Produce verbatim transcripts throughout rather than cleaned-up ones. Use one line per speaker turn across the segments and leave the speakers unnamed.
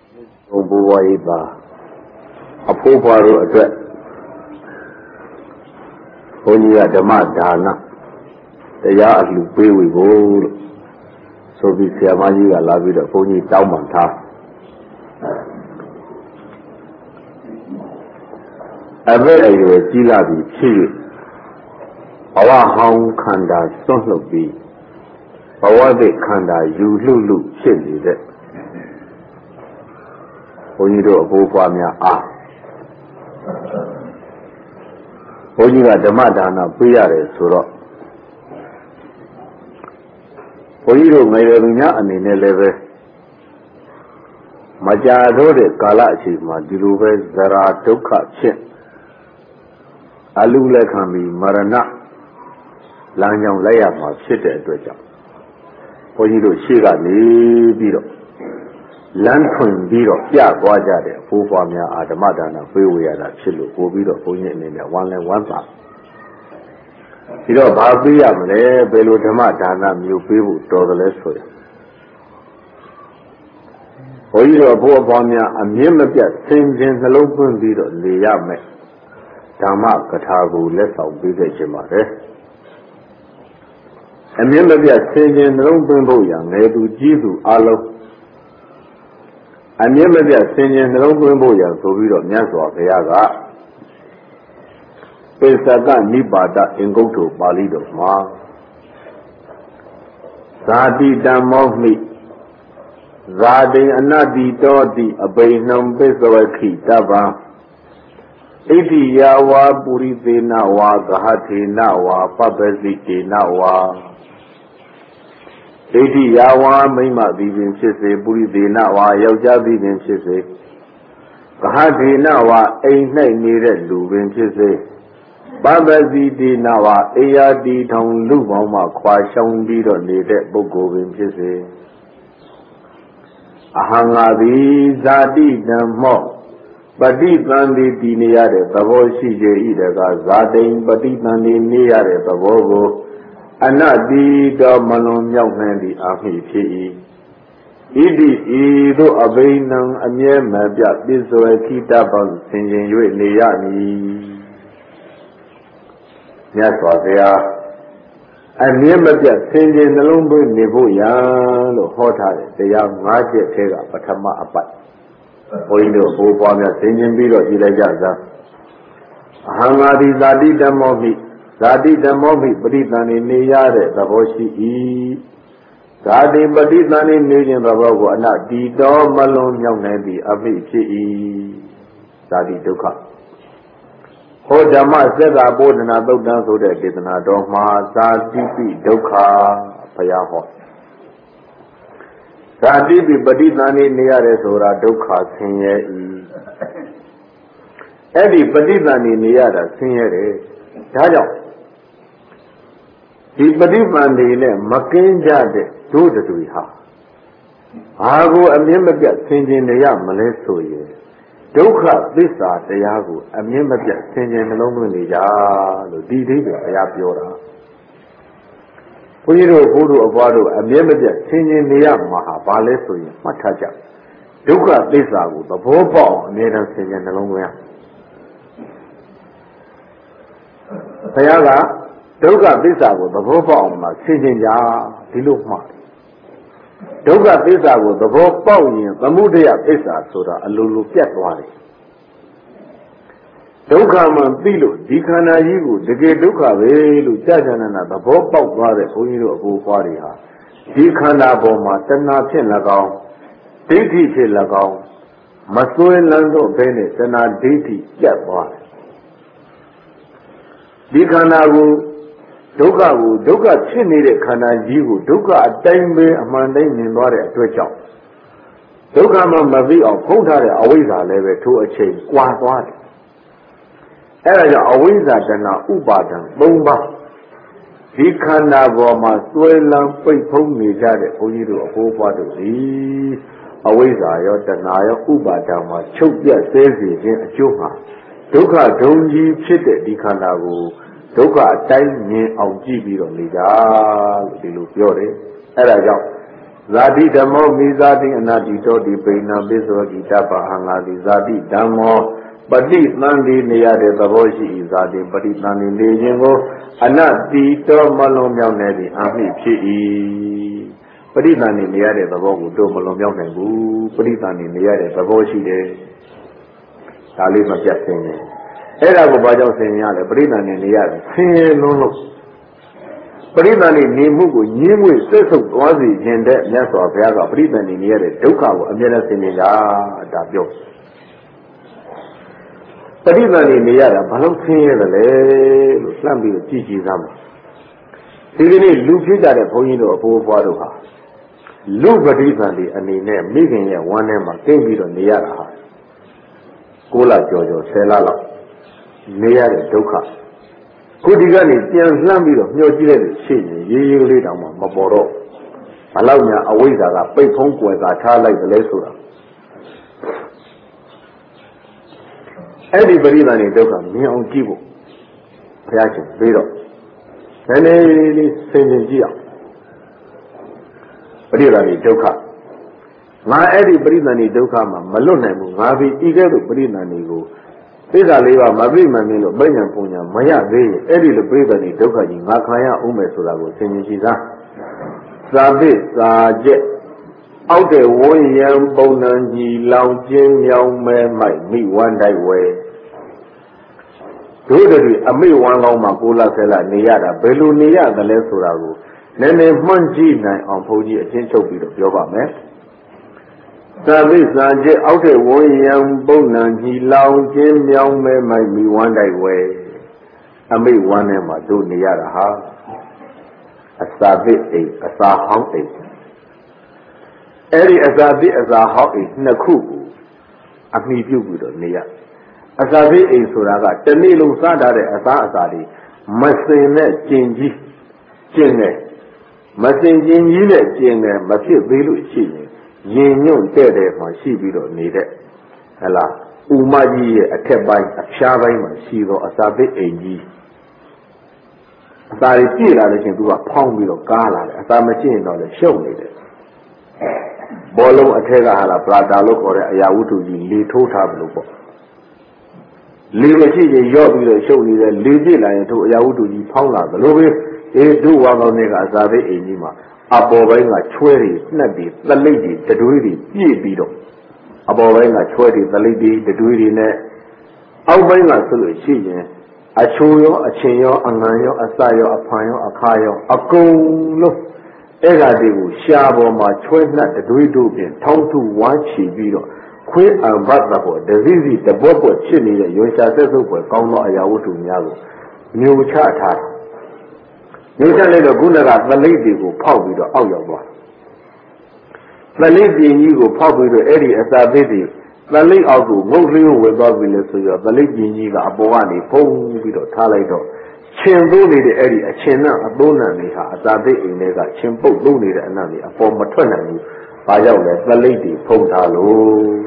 ဘိုးဘွားကြီးပါအဖိုးဘွားတို့အတွက်ဘုန်းကြီးကဓမ္မဒါနတရားအလှပေးဝေဖို့လို့ဆိုပြီးဆရာမကြီးကလာပြီးတော့ဘုန်းကြီးတောင်းပန်ထားအဘယ်အရွယ်ကြီးလာပြီဖြစ်၍ဘဝဟောင်းခန္ဓာစွန့်လှုပ်ပြီးဘဝသစ်ခန္ဓာယူလှုပ်လှုပ်ဖြစ်နေတဲ့ဘုန်းကြီးတို့အဖိုးဘွားများအားဘုန်းကြီးကဓမ္မဒါနပေးရတယ်ဆိုတော့ဘုန်းကြီးတို့ငယ်ရွယ်သူများအနေနဲ့လည်းပဲမကြာတော့တဲ့ကာလအချိန်မှာဒီလိုပဲဇရာဒုက္ခဖြစ်အလူလက်ခံပြီးမရဏလမ်းကြောင်းလိုက်ရမှာဖြစ်တဲ့အတွက်ကြောင့်ဘုန်းကြီးတို့ရှေ့ကနေပြီးတော့လမ်းထွင်ပြီးတော့ပြသွားကြတဲ့အဖိုးဖွားများအာဓမ္မဒါနပေးဝေရတာဖြစ်လို့ပို့ပြီးတော့ဘုန်းကြီးအနေနဲ့ဝမ်းလဲဝမ်းသာဒီတော့ဘာပေးရမလဲဘယ်လိုဓမ္မဒါနမျိုးပေးဖို့တော်တယ်လဲဆိုရင်ဘုန်းကြီးတို့အဖိုးအဖွားများအမြင့်မပြတ်ဆင်ခြင်နှလုံးသွင်းပြီးတော့နေရမယ်ဓမ္မကထာကိုလက်ဆောင်ပေးခဲ့ခြင်းပါတယ်အမြင့်မပြတ်ဆင်ခြင်နှလုံးသွင်းဖို့ရငယ်သူကြီးသူအလုံးအမြင့်မပြတ်ဆင်ခြင်နှလုံးသွင်းဖို့ရဆိုပြီးတော့မြတ်စွာဘုရားကပိဿကနိပါဒအင်္ဂုတ္တပါဠိတော်မှာဇာတိတံမောမိဇာတိအနတ္တိတောတိအဘိနှံပိဿဝခိတဗ္ဗံဣတိယဝါပုရိသေနဝါဂဟထေနဝါပပ္ပစိတေနဝါဒိဋ္ဌိယာဝါမိမ့်မသည်ပင်ဖြစ်စေပုရိသေနဝါယောက်ျားသည်ပင်ဖြစ်စေဂဟထေနဝါအိမ်၌နေတဲ့လူပင်ဖြစ်စေပပ္ပစီတေနဝါအေယာတီထောင်လူပေါင်းမှခွာရှောင်ပြီးတော့နေတဲ့ပုဂ္ဂိုလ်ပင်ဖြစ်စေအဟံငါသည်ဇာတိဓမ္မောပฏิသန္တိတည်နေရတဲ့သဘောရှိကြ၏တကားဇာတိန်ပฏิသန္တိနေရတဲ့သဘောကိုအနတ္တိတော်မလွန်မြောက်နိုင်သည့်အာမိဖြစ်၏ဣတိဤသို့အဘိနံအမြဲမပြပိစဝခိတပံဆင်ခြင်၍နေရမည်မြတ်စွာဘုရားအမြဲမပြဆင်ခြင်နှလုံးသွင်းနေဖို့ရန်လို့ဟောထားတဲ့တရား၅ချက်ထဲကပထမအပိုက်ဘုန်းကြီးတို့ဘိုးဘွားများဆင်ခြင်ပြီးတော့ကြည်လိုက်ကြစမ်းအဟံငါသည်ဇာတိဓမ္မောမိဇာတိဓမ္မောမိပဋိသန္ဓေနေရတဲ့သဘောရှိ၏ဇာတိပဋိသန္ဓေနေခြင်းသဘောကိုအနတ္တိတော်မလွန်မြောက်နိုင်သည့်အမိဖြစ်၏ဇာတိဒုက္ခဟောဓမ္မစက္ကဗောဓနာသုတ်တံဆိုတဲ့ဒေသနာတော်မှာဇာတိပိဒုက္ခဘုရားဟောဇာတိပိပဋိသန္ဓေနေရတယ်ဆိုတာဒုက္ခဆင်းရဲ၏အဲ့ဒီပဋိသန္ဓေနေရတာဆင်းရဲတယ်ဒါကြောင့်ဒီပฏิပန်တွေနဲ့မကင်းကြတဲ့တို့တွေဟာဘာကိုအမြင့်မပြတ်ဆင်ခြင်နေရမလဲဆိုရင်ဒုက္ခသစ္စာတရားကိုအမြင့်မပြတ်ဆင်ခြင်နှလုံးသွင်းနေကြလို့ဒီဒိဋ္ဌိဘုရားပြောတာဘုန်းကြီးတို့ဘုတို့အပွားတို့အမြင့်မပြတ်ဆင်ခြင်နေရမှာဟာဘာလဲဆိုရင်မှတ်ထားကြဒုက္ခသစ္စာကိုသဘောပေါက်အမြဲတမ်းဆင်ခြင်နှလုံးသွင်းရဘုရားကဒုက္ခသစ္စာကိုသဘောပေါက်အောင်မှာဆင်ခြင်ကြဒီလိုမှဒုက္ခသစ္စာကိုသဘောပေါက်ရင်သမုဒယသစ္စာဆိုတာအလိုလိုပြတ်သွားတယ်ဒုက္ခမှသိလို့ဒီခန္ဓာကြီးကိုတကယ်ဒုက္ခပဲလို့ကြာကြာနာနာသဘောပေါက်သွားတဲ့ဘုန်းကြီးတို့အဖိုးဖွားတွေဟာဒီခန္ဓာပေါ်မှာတဏှာဖြစ်၎င်းဒိဋ္ဌိဖြစ်၎င်းမစွဲလန်းတော့ဘဲနဲ့တဏှာဒိဋ္ဌိပြတ်သွားတယ်ဒီခန္ဓာကိုဒုက္ခကိုဒုက္ခဖြစ်နေတဲ့ခန္ဓာကြီးကိုဒုက္ခအတိုင်းပဲအမှန်တိုင်းမြင်သွားတဲ့အတွက်ကြောင့်ဒုက္ခမှမသိအောင်ဖုံးထားတဲ့အဝိဇ္ဇာလည်းပဲထိုအချိန်ကွာသွားတယ်အဲဒါကြောင့်အဝိဇ္ဇာတဏှာဥပါဒံ၃ပါးဒီခန္ဓာပေါ်မှာစွဲလန်းပိတ်ဖုံးနေကြတဲ့ဘုန်းကြီးတို့အဖိုးဖွားတို့ဒီအဝိဇ္ဇာရောတဏှာရောဥပါဒံမှာချုပ်ပြတ်ဆဲစေခြင်းအကျိုးမှာဒုက္ခဒုံကြီးဖြစ်တဲ့ဒီခန္ဓာကိုဒုက္ခအတိုင်းမြင်အောင်ကြည့်ပြီးတော့နေကြလို့ဒီလိုပြောတယ်အဲဒါကြောင့် Zati Dhammo Mizati Anati Toti Pena Biswaki Tapa Hangadi Zati Dhammo Pati Nandi Niyade Taboshi Zati Pati Nandi Nijingo Anati To Malom Yao Nedi Ami Chi Pati Nandi Niyade Tabogu To Malom Yao Nebu Pati Nandi Niyade Taboshi De Tali Mapyat Sene Era Go Bajao Senyale Pati Nandi Niyade Sene Nono Pati Nandi Nimugu Nimwe Sesu Wazi Jende Nyaso Apiaga Pati Nandi Niyade Duka Amyana Sene Ya Dabyo Pati Nandi Niyada Balam Sene Le Slambi Chichi Zama Sini Lupi Jade Poyino Apo Faruha Lu Pati Nandi Anine Mikin Ya Wane Ma Kembiro Niyada Ha Kola Jojo Selala Niyade Duka Kudigani Tian Slambiro Nyojile Shini Yiyu Lida Ma Maboro Malaunya Awiza La Pei Pongkwe Ga Chala Lesura Everybody that is doing me on Kibo. Reaction, Vero. And any singing Gia. But you are a joker. My everybody that is doing Malone, Mavi, Eagle, Brinanigo. These are Leva, Mavi, Mamilo, Bayan Punya, Maya, Bay, Eddie the Brave and the Doka in Makaya, Umesurago, singing Giza. Sabi, Sajet. Out there, one young Bonanji, Lao Jim, young man might meet one day way. Totally, a me one long Makula Sella, Niada, Belu Nia, the Lesurago. Nene Manji night on Poji, a gentle bit of Yoga, man. Sabi Sanje, out there, one young Bonanji, Lao Jim, young man might meet one day way. A me one and my do Niada ha. A Sabi, a Sahang. Every Azabi as a hot is Naku, a me view with a near. Azabi is Suraga, the Nilu Sada Azadi, Masine Jinji, Jine, Masin Jinjine, Jine, Masi Vilu Chine, Yin Dede, my Shibido needed. Ella, Umaji, a Kebai, a Shabai, my Shido, Azabi Agi. Asari Tila, they can do a pound with a gala, as I machine on the show needed. Bolo Atega Hala Prada look or Ayawutu, Lee Totablo. Leave a chicken, Yobi, the show me the Lady Lion to Ayawutu, Paula, the Lobe, they do one on Nega Azabe Enima. Aboving a twenty, Snappy, the lady, the duty, ye beetle. Aboving a twenty, the lady, the duty net. Outbring a solution. A choyo, a chenyo, a nanyo, a sayo, a pio, a kayo, a go look. Egadigu, Shabo, my choice not the Duidu bin, Tom to one Chibiro, Queen and Batabo, the Vizi, the Bobo Chili, the Yosha Sesupo, Gono Ayawutu Nyago, New Chata. New Chale the Gunarat, the lady who pop with the Oyawa. The lady in you pop with the Eddie as a baby, the lady out to Mostly with Bobby Lesuya, the lady in you, Aboani, Pong with the Talaito. Chimbo need the Eddie, a china, a bona, as I did in Nega, Chimbo, Luni, and Nani, a form of maternity, by your the lady, Potalo.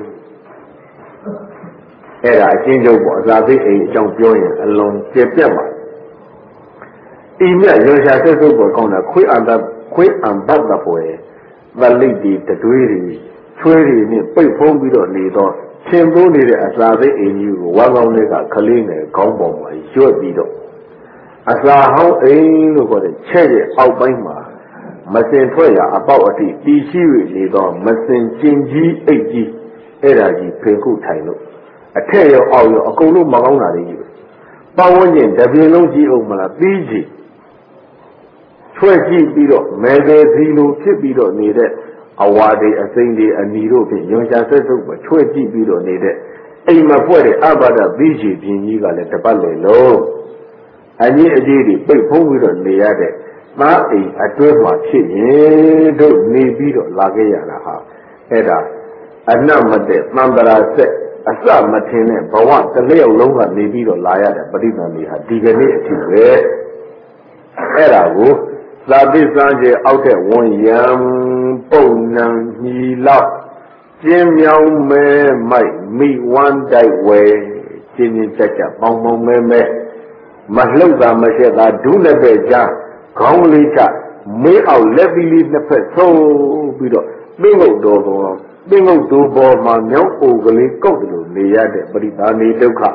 Era, I change over, as I did a young joint along September. Email, you shall say over on a quick and quick and bad the boy. The lady, the duty, twenty, pay phone with a needle. Chimbo need as I did in you, one on Nega, Kalina, Combo, my sure beetle. As I how a look at the cherry out by my Masin Toya about a tea, seriously on Masin Jinji, A G, Eraji, Penku Taino. A tale of your Akolo Magona. Bawan, W L G O Mala, B G. Twenty below, Mega Zino, Tibido needed. Awadi, a Sandy, and Niro, Yosha says over twenty below needed. Aim of what Abada B G, Jiniga, let the ballet low. And ye a lady, big home with a leade. Ma a twelve march, ye don't need be Lagayana. Eda, a number that Mambara said, a son Martin, but what the lay longer may be the liar, but even me had dignity. Eda, Sabi Sanje out at one young Bonan, he loved. Jim young man might meet one day way, Jimmy Checker, Momo Meme. Masluga Mashega, do never jump, Conglita, မေးအောင်လက်ပြီးလေးနှစ်ဖက်ဆုံးပြီးတော့သင်္ဂုတ်တော်ပေါ်သင်္ဂုတ်တော်ပေါ်မှာမြောက်အိုကလေးကောက်တယ်လို့နေရတဲ့ပရိသန္တိဒုက္ခ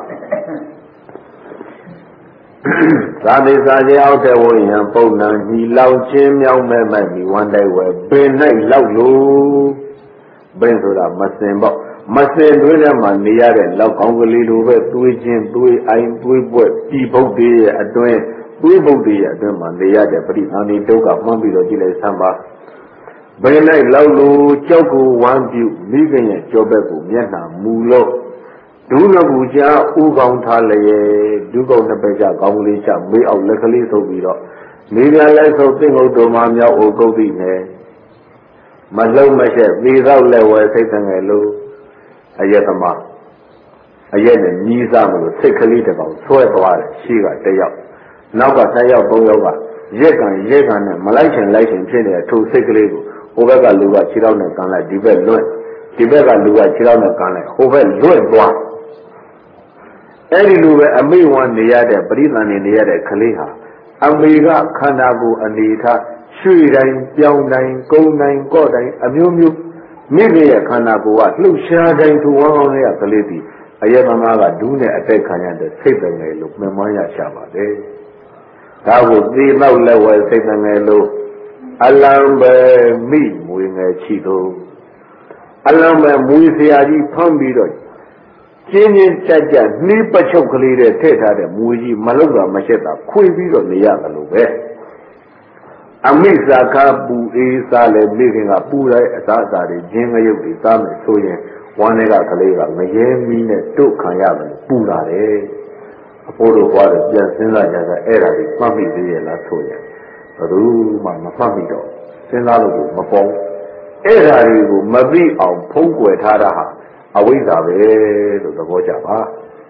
သာသေစာကျေအောက်တဲ့ဝိညာဉ်ပုံနှံညီလောက်ချင်းမြောက်မဲ့မဲ့မိဝမ်းတိုက်ဝဲပင်၌လောက်လို့ပင်ဆိုတာမစင်ပေါ့မစင်တွင်းထဲမှာနေရတဲ့လောက်ကောင်းကလေးလိုပဲသွေးချင်းသွေးအိုင်သွေးပွက်ပြည်ပုတ်တွေရဲ့အတွင်းသွေးပုတ်တွေရဲ့အတွင်းမှာနေရတဲ့ပရိသန္တိဒုက္ခမှန်းပြီးတော့ကြည့်လိုက်စမ်းပါဘယ်၌လောက်လို့ကြောက်ကိုဝမ်းပြုမိခင်ရဲ့ကြောဘက်ကိုမျက်နှာမူလို့ဒုနကူချာဥကောင်းထားလျက်ဒုကောင်းနှစ်ပဲကြကောင်းလေးချမေးအောင်လက်ကလေးဆုပ်ပြီးတော့မိကလည်းဆုပ်သင်္ဂုတ်တော်မှာမြောက်အိုကုတ်တိနဲ့မလုံးမရှက်သေးတော့လက်ဝဲစိတ်တငယ်လို့အယက်သမားအယက်နဲ့ညီးစားမလို့စိတ်ကလေးတစ်ကောင်ဆွဲသွားတယ်ရှိကတယောက်နောက်ကဆက်ရောက်သုံးယောက်ကရက်ကံရက်ကန်နဲ့မလိုက်ချင်လိုက်ချင်ဖြစ်နေတဲ့ထိုစိတ်ကလေးကိုဟိုဘက်ကလူကခြေထောက်နဲ့ကန်လိုက်ဒီဘက်လွတ်ဒီဘက်ကလူကခြေထောက်နဲ့ကန်လိုက်ဟိုဘက်လွတ်သွားအဲ့ဒီလိုပဲအမိဝမ်းနေရတဲ့ပရိသန်နေနေရတဲ့ကလေးဟာအမေကခန္ဓာကိုယ်အနေထားရွှေတိုင်းပြောင်းတိုင်းကုန်းတိုင်းကော့တိုင်းအမျိုးမျိုးမိမိရဲ့ခန္ဓာကိုယ်ကလှုပ်ရှားတိုင်းသူဝမ်းကောင်းတဲ့ကလေးဒီအယက်သမားကဒူးနဲ့အတိုက်ခံရတဲ့စိတ်တငယ်လို့မှန်မှန်းရရှာပါတယ်ဒါကိုသေတော့လက်ဝဲစိတ်တငယ်လို့အလံပဲမိမွေငယ်ချီတော့အလံပဲမွေစရာကြီးဖမ်းပြီးတော့ကျင်းချင်းကြက်ကြက်နှီးပချုပ်ကလေးတွေထည့်ထားတဲ့မွေကြီးမလောက်တာမရှက်တာခွေပြီးတော့နေရတယ်လို့ပဲအမိစာခပူအေးစားလေမိခင်ကပူလိုက်အစားအစာတွေဂျင်းငရုတ်တွေစားမယ်ဆိုရင်ဝမ်းတွေကကလေးကငရဲမီးနဲ့တို့ခံရတယ်ပူလာတယ်အဖိုးတို့ဘွားတွေပြန်စဉ်းစားကြတာအဲ့ဒါကြီးမှတ်မိသေးရဲ့လားဆိုရင်ဘယ်သူမှမမှတ်မိတော့စဉ်းစားလို့မပေါအဲ့ဒါတွေကိုမသိအောင်ဖုံးကွယ်ထားတာဟာအဝိဇ္ဇာပဲလို့သဘောကျပါ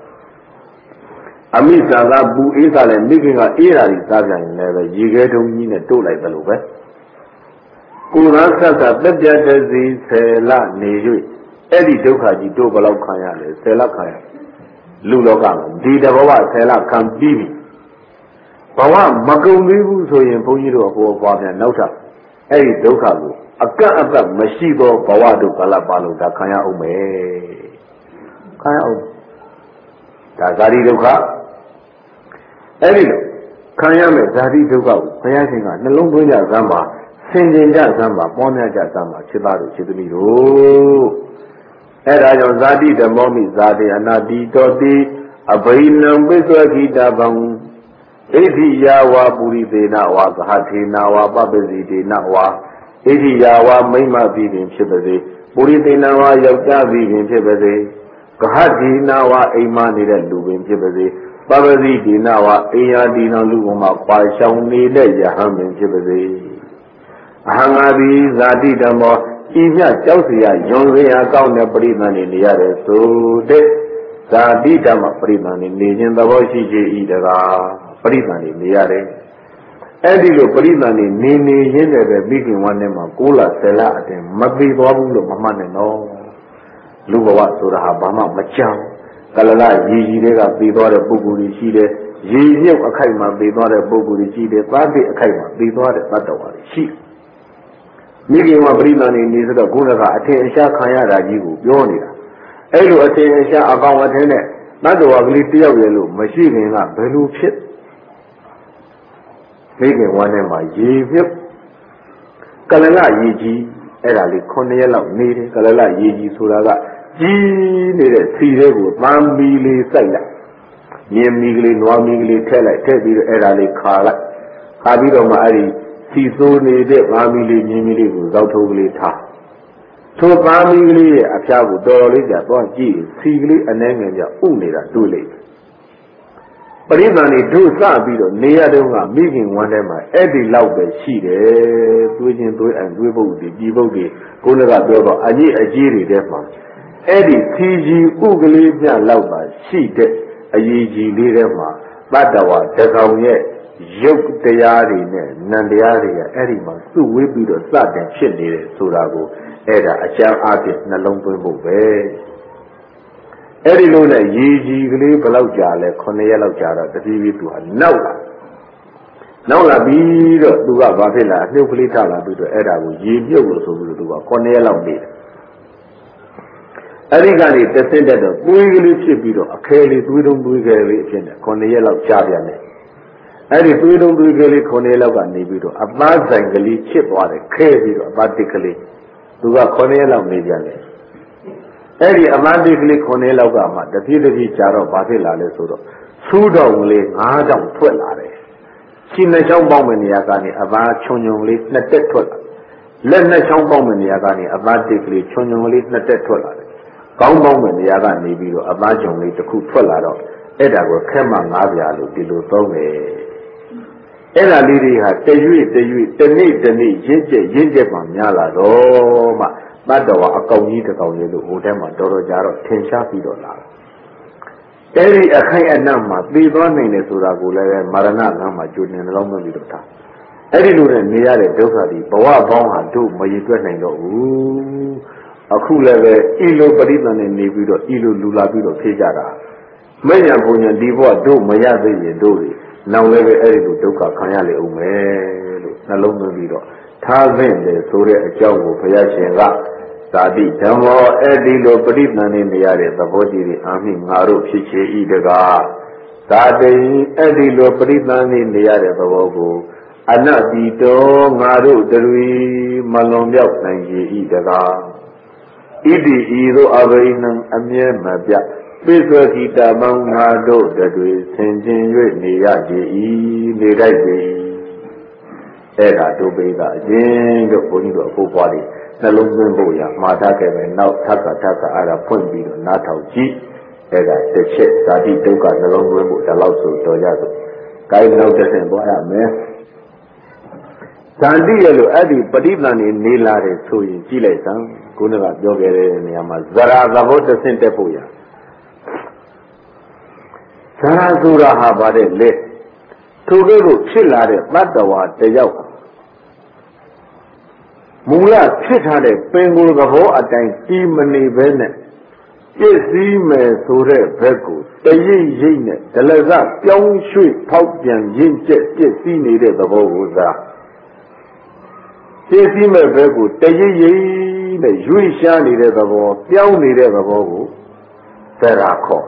အမိစာကပူအေးစားလဲမိခင်ကအေးဓာတ်ကြီးစားပြန်ရင်လည်းပဲရေခဲတုံးကြီးနဲ့တို့လိုက်တယ်လို့ပဲကိုယ်ကဆက်ဆက်တက်ပြတ်တဲ့စီဆယ်လနေ၍အဲ့ဒီဒုက္ခကြီးတို့ဘယ်လောက်ခံရလဲဆယ်လခံရလူလောကမှာဒီတဘဝဆယ်လခံပြီးပြီဘဝမကုန်သေးဘူးဆိုရင်ဘုန်းကြီးတို့အပေါ်ပွားပြန်နောက်ထပ်အဲ့ဒီဒုက္ခကိုအကန့်အသတ်မရှိသောဘဝတို့ကလပ်ပါလို့ဒါခံရအောင်မယ်ခံရအောင်ဒါဇာတိဒုက္ခအဲ့ဒီလိုခံရမယ်ဇာတိဒုက္ခကိုဘုရားရှင်ကနှလုံးသွင်းကြစမ်းပါဆင်ခြင်ကြစမ်းပါပွားများကြစမ်းပါခြေသားတို့ခြေသမီးတို့အဲ့ဒါကြောင့်ဇာတိဓမ္မောမိဇာတိအနာတိတောတိအဘိနံပိစ္ဆွခိတဗံဣတိယဝပုရိသေနဝသဟထေနဝပပစီတေနဝဣတိယဝမိမ္မပြီးပင်ဖြစ်ပါစေပုရိသေနဝယောက်ျားပြီးပင်ဖြစ်ပါစေကဟတိနဝအိမ်မနေတဲ့လူပင်ဖြစ်ပါစေပပစီတေနဝအိယာတိနလူဘုံမှာခွာရှောင်နေတဲ့ယဟန်ပင်ဖြစ်ပါစေအဟံငါသည်ဇာတိဓမ္မောဤမြကြောက်เสียယွန်เสียကောင်းတဲ့ပရိသန်နေနေရတယ်ဆိုတဲ့ဇာတိဓမ္မပရိသန်နေနေခြင်းသဘောရှိခြင်းဤတကားပရိသန်နေနေရတယ်အဲ့ဒီလိုပရိသန်နေနေနေရင်းတဲ့ပဲမိခင်ဝမ်းထဲမှာကိုးလဆယ်လအတင်းမသိသွားဘူးလို့မမှတ်နဲ့နော်လူဘဝဆိုတာဟာဘာမှမကြောက်ကလလရေကြီးတွေကသိသွားတဲ့ပုဂ္ဂိုလ်ကြီးရှိတယ်ရေမြုပ်အခိုက်မှာသိသွားတဲ့ပုဂ္ဂိုလ်ကြီးရှိတယ်သားတိအခိုက်မှာသိသွားတဲ့တတ္တဝါတွေရှိမိခင်ဝပရိသန်နေနေဆိုတော့ကိုယ်ကအထင်အရှားခံရတာကြီးကိုပြောနေတာအဲ့လိုအထင်အရှားအကောင်အထင်းနဲ့တတ္တဝါကလေးတယောက်ရဲ့လို့မရှိခင်ကဘယ်လိုဖြစ်မိခင်ဝမ်းထဲမှာရေမြုပ်ကလလရေကြီးအဲ့ဒါလေးခုနှစ်ရက်လောက်နေတယ်ကလလရေကြီးဆိုတာကကြီးနေတဲ့စီတွေကိုသံမီလေးစိုက်လိုက်မြင်းမီကလေးနွားမီကလေးထည့်လိုက်ထည့်ပြီးတော့အဲ့ဒါလေးခါလိုက်ခါပြီးတော့မှအဲ့ဒီစီဆိုးနေတဲ့ငါးမီလေးမြင်းမီလေးကိုဇောက်ထိုးကလေးထားထိုးသားမီကလေးရဲ့အဖျားကိုတော်တော်လေးကြာသွားကြည့်စီကလေးအနှဲငယ်ကြဥနေတာတွေ့လိုက်ပရိသန်နေတို့စပြီးတော့နေရတုန်းကမိခင်ဝမ်းထဲမှာအဲ့ဒီလောက်ပဲရှိတယ်တွေးချင်းတွေးအိမ်တွေးပုတ်ဒီပြည်ပုတ်ဒီကိုယ်ကပြောတော့အကြီးအကြီးတွေထဲမှာအဲ့ဒီစီကြီးဥကလေးပြလောက်ပါရှိတဲ့အရေးကြီးလေးထဲမှာတတ္တဝါတကောင်ရဲ့ရုပ်တရားတွေနဲ့နံတရားတွေကအဲ့ဒီမှာစုဝေးပြီးတော့စတင်ဖြစ်နေတယ်ဆိုတာကိုအဲ့ဒါအကျမ်းအပြည့်နှလုံးသွင်းဖို့ပဲအဲ့ဒီလိုနဲ့ရေကြီးကလေးဘယ်လောက်ကြာလဲခုနှစ်ရက်လောက်ကြာတော့တတိပိသူဟာနောက်လာနောက်လာပြီးတော့သူကဘာဖြစ်လာအမြုပ်ကလေးထလာပြီးတော့အဲ့ဒါကိုရေမြုပ်လို့ဆိုပြီးတော့သူကခုနှစ်ရက်လောက်နေတယ်အဲ့ဒီကနေတဆင့်တက်တော့သွေးကလေးဖြစ်ပြီးတော့အခဲလေးသွေးတုံးသွေးခဲလေးဖြစ်နေခုနှစ်ရက်လောက်ကြာပြန်တယ်အဲ့ဒီသွေးတုံးသွေးခဲလေးခုနှစ်ရက်လောက်ကနေပြီးတော့အသားဆိုင်ကလေးချစ်သွားတယ်ခဲပြီးတော့အသားတစ်ကလေးသူကခုနှစ်ရက်လောက်နေပြန်တယ်အဲ့ဒီအသားတစ်ကလေးခုနှစ်ရက်လောက်ကမှတဖြည်းတဖြည်းကြာတော့ဘာဖြစ်လာလဲဆိုတော့ဆူးတော်ကလေးငါးတောင်ထွက်လာတယ်ခြေနှစ်ချောင်းပေါင်းမဲ့နေရာကနေအသားချွန်ချွန်လေးနှစ်တက်ထွက်လာလက်နှစ်ချောင်းပေါင်းမဲ့နေရာကနေအသားတစ်ကလေးချွန်ချွန်လေးနှစ်တက်ထွက်လာတယ်ကောင်းပေါင်းမဲ့နေရာကနေပြီးတော့အသားချွန်လေးတစ်ခုထွက်လာတော့အဲ့ဒါကိုခက်မှငါးပြာလို့ဒီလိုသုံးတယ်အဲ့ဒါလေးတွေဟာတရွေ့တရွေ့တနေ့တနေ့ရင့်ကျက်ရင့်ကျက်မှများလာတော့မှတတ်တော်အကောင်ကြီးတစ်ကောင်လေးလို့ဟိုထဲမှာတော်တော်ကြာတော့ထင်ရှားပြီးတော့လာတယ်အဲ့ဒီအခိုက်အနှံ့မှာသိသွားနိုင်တယ်ဆိုတာကိုလည်းမာရဏငါးမှာကြိုတင်နှလုံးသွင်းပြီးတော့ထားအဲ့ဒီလိုနဲ့နေရတဲ့ဒုက္ခဒီဘဝပေါင်းဟာတို့မရည်တွက်နိုင်တော့ဘူးအခုလည်းပဲဤလိုပရိသတ်နဲ့နေပြီးတော့ဤလိုလူလာပြီးတော့ဖြေကြတာမညာဘုံညာဒီဘဝတို့မရသေးရင်တို့တွေနောက်လည်းပဲအဲ့ဒီလိုဒုက္ခခံရလေအောင်မယ်လို့နှလုံးသွင်းပြီးတော့ထားသင့်တယ်ဆိုတဲ့အကြောင်းကိုဘုရားရှင်ကသာတိဓမ္မောအဲ့ဒီလိုပရိသတ်နဲ့နေရတဲ့သဘောကြီးတွေအာမိငါတို့ဖြစ်ချေဤတကားသာတိအဲ့ဒီလိုပရိသတ်နဲ့နေရတဲ့သဘောကိုအနတ္တိတောငါတို့တွေမလွန်မြောက်နိုင်ရဤတကားဣတိဤသို့အဘိနံအမြဲမပြပိစ္ဆွတိတမောင်ငါတို့တွေဆင်ကျင်၍နေရကြ၏နေတတ်ကြ၏အဲ့ဒါဒုပိကအရင်တို့ဘုန်းကြီးတို့အဖို့ပွားတယ်နှလုံးသွင်းဖို့ရမှားတတ်ခဲ့ပဲနောက်ထပ်ကထပ်ကအဲ့ဒါဖွင့်ပြီးတော့နားထောင်ကြည့်အဲ့ဒါတစ်ချက်ဇာတိဒုက္ခနှလုံးသွင်းဖို့ဒါလောက်ဆိုတော်ကြဆိုကိုင်းနောက်တစ်ဆင့်ပွားရမယ်ဇာတိရဲ့လို့အဲ့ဒီပဋိသန္ဓေနေလာတယ်ဆိုရင်ကြည့်လိုက်စမ်းခုနကပြောခဲ့တဲ့နေရာမှာဇရာသဘောတစ်ဆင့်တက်ဖို့ရဇရာဆိုတာဟာဗါတဲ့လက်ထိုကဲ့သို့ဖြစ်လာတဲ့တတ္တဝါတယောက်မူလဖြစ်ထားတဲ့ပင်ကိုယ်သဘောအတိုင်းကြီးမနေဘဲနဲ့ပြည့်စည်မယ်ဆိုတဲ့ဘက်ကိုတရိပ်ရိပ်နဲ့ဒလစပြောင်းရွှေ့ဖောက်ပြန်ရင့်ကျက်ပြည့်စည်နေတဲ့သဘောကိုသာပြည့်စည်မဲ့ဘက်ကိုတရိပ်ရိပ်နဲ့ရွေ့ရှားနေတဲ့သဘောပြောင်းနေတဲ့သဘောကိုသရာခေါ်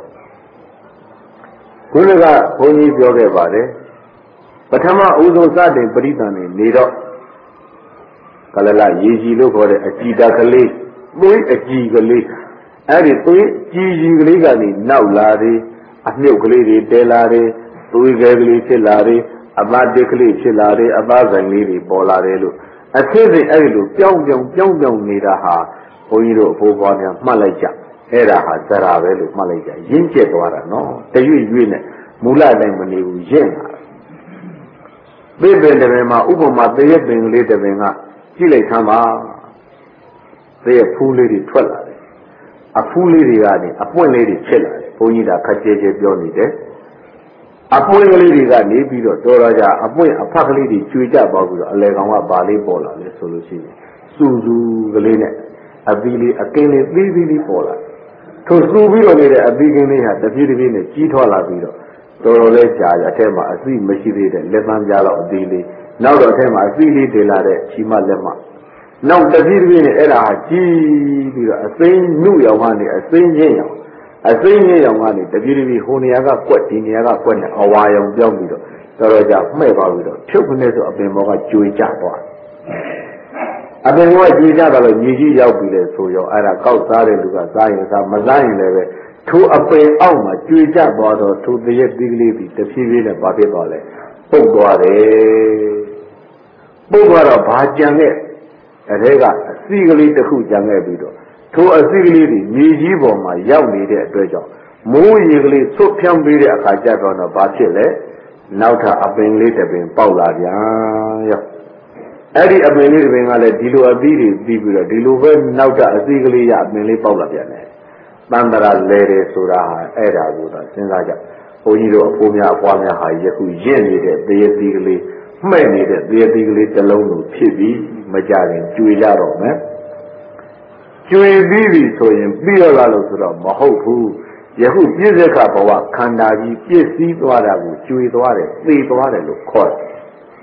ခုနကဘုန်းကြီးပြောခဲ့ပါတယ်ပထမဥဆုံးစတင်ပရိသန်နေနေတော့ကလလရေကြီးလို့ခေါ်တဲ့အကြည်တကလေးသွေးအကြည်ကလေးအဲ့ဒီသွေးကြည်ကြီးကလေးကနေနောက်လာတယ်အမြုပ်ကလေးတွေတဲလာတယ်သွေးကဲကလေးဖြစ်လာတယ်အသားတက်ကလေးဖြစ်လာတယ်အသားဆိုင်လေးတွေပေါ်လာတယ်လို့အသေးစိတ်အဲ့ဒီလိုပြောင်းပြောင်းပြောင်းပြောင်းနေတာဟာဘုန်းကြီးတို့အဖိုးဘွားများမှတ်လိုက်ကြအဲ့ဒါဟာဇရာပဲလို့မှတ်လိုက်ကြရင့်ကျက်သွားတာနော်တရွေ့ရွေ့နဲ့မူလတိုင်းမနေဘူးရင့်လာပိပင်တပင်မှာဥပမာသေရပင်လေးတပင်ကကြည့်လိုက်ခမ်းပါသေရဖူးလေးတွေထွက်လာတယ်အဖူးလေးတွေကနေအပွင့်လေးတွေဖြစ်လာတယ်ဘုန်းကြီးကခက်ကြဲကြဲပြောနေတယ်အပွင့်ကလေးတွေကနေပြီးတော့တော်တော်ကြာအပွင့်အဖက်ကလေးတွေကျွေကြသွားပြီးတော့အလဲကောင်ကပါလေးပေါ်လာတယ်ဆိုလို့ရှိရင်စူစူကလေးနဲ့အသီးလေးအကင်းလေးသီးသီးလေးပေါ်လာထိုစူပြီးတော့နေတဲ့အသီးကင်းလေးဟာတပြေးတပြေးနဲ့ကြီးထွားလာပြီးတော့တော်တော်လေးကြာရအထက်မှာအသီးမရှိသေးတဲ့လက်ပန်းကြားလောက်အသီးလေးနောက်တော့အထက်မှာအသီးလေးတင်လာတဲ့ချီမလက်မနောက်တပြေးတပြေးနဲ့အဲ့ဒါဟာကြီးပြီးတော့အသိနုရောင်ကနေအသိချင်းရောင်အသိချင်းရောင်ကနေတပြေးတပြေးဟိုနေရာကကွက်ဒီနေရာကကွက်နဲ့အဝါရောင်ပြောင်းပြီးတော့တော်တော်ကြာမှဲ့သွားပြီးတော့ဖြုတ်ခနဲ့ဆိုအပင်ပေါ်ကကျွေးကြသွားအပင်ပေါ်ကကျွေးကြတော့ညီကြီးရောက်ပြီလေဆိုရောအဲ့ဒါကောက်စားတဲ့လူကစားရင်စားမစားရင်လည်းပဲထိုအပင်အောက်မှာကျွေးကြသွားတော့ထိုတရက်သီးကလေးပြီးတဖြည်းဖြည်းနဲ့ဘာဖြစ်သွားလဲပုတ်သွားတယ်ပုတ်သွားတော့ဘာကြံခဲ့အဲဒါကအစီကလေးတစ်ခုကြံခဲ့ပြီးတော့ထိုအစီကလေးတွေမြေကြီးပေါ်မှာရောက်နေတဲ့အတွက်ကြောင့်မိုးရေကလေးဆွတ်ဖြန်းပေးတဲ့အခါကျတော့ဘာဖြစ်လဲနောက်ထပ်အပင်လေးတစ်ပင်ပေါက်လာပြန်ရောအဲ့ဒီအပင်လေးတစ်ပင်ကလည်းဒီလိုအသီးတွေပြီးပြီးတော့ဒီလိုပဲနောက်ထပ်အစီကလေးရအပင်လေးပေါက်လာပြန်တယ်တန်တရာလဲတယ်ဆိုတာဟာအဲ့ဒါကိုသာစဉ်းစားကြဘုန်းကြီးတို့အဖိုးများအပွားများဟာယခုရင့်နေတဲ့သေယတိကလေးမှဲ့နေတဲ့သေယတိကလေးတစ်လုံးကိုဖြစ်ပြီးမကြရင်ကျွေကြတော့မယ်ကျွေပြီးပြီဆိုရင်ပြီးရလားလို့ဆိုတော့မဟုတ်ဘူးယခုပြည့်စက်ကဘဝခန္ဓာကြီးပြည့်စည်သွားတာကိုကျွေသွားတယ်သိသွားတယ်လို့ခေါ်တယ်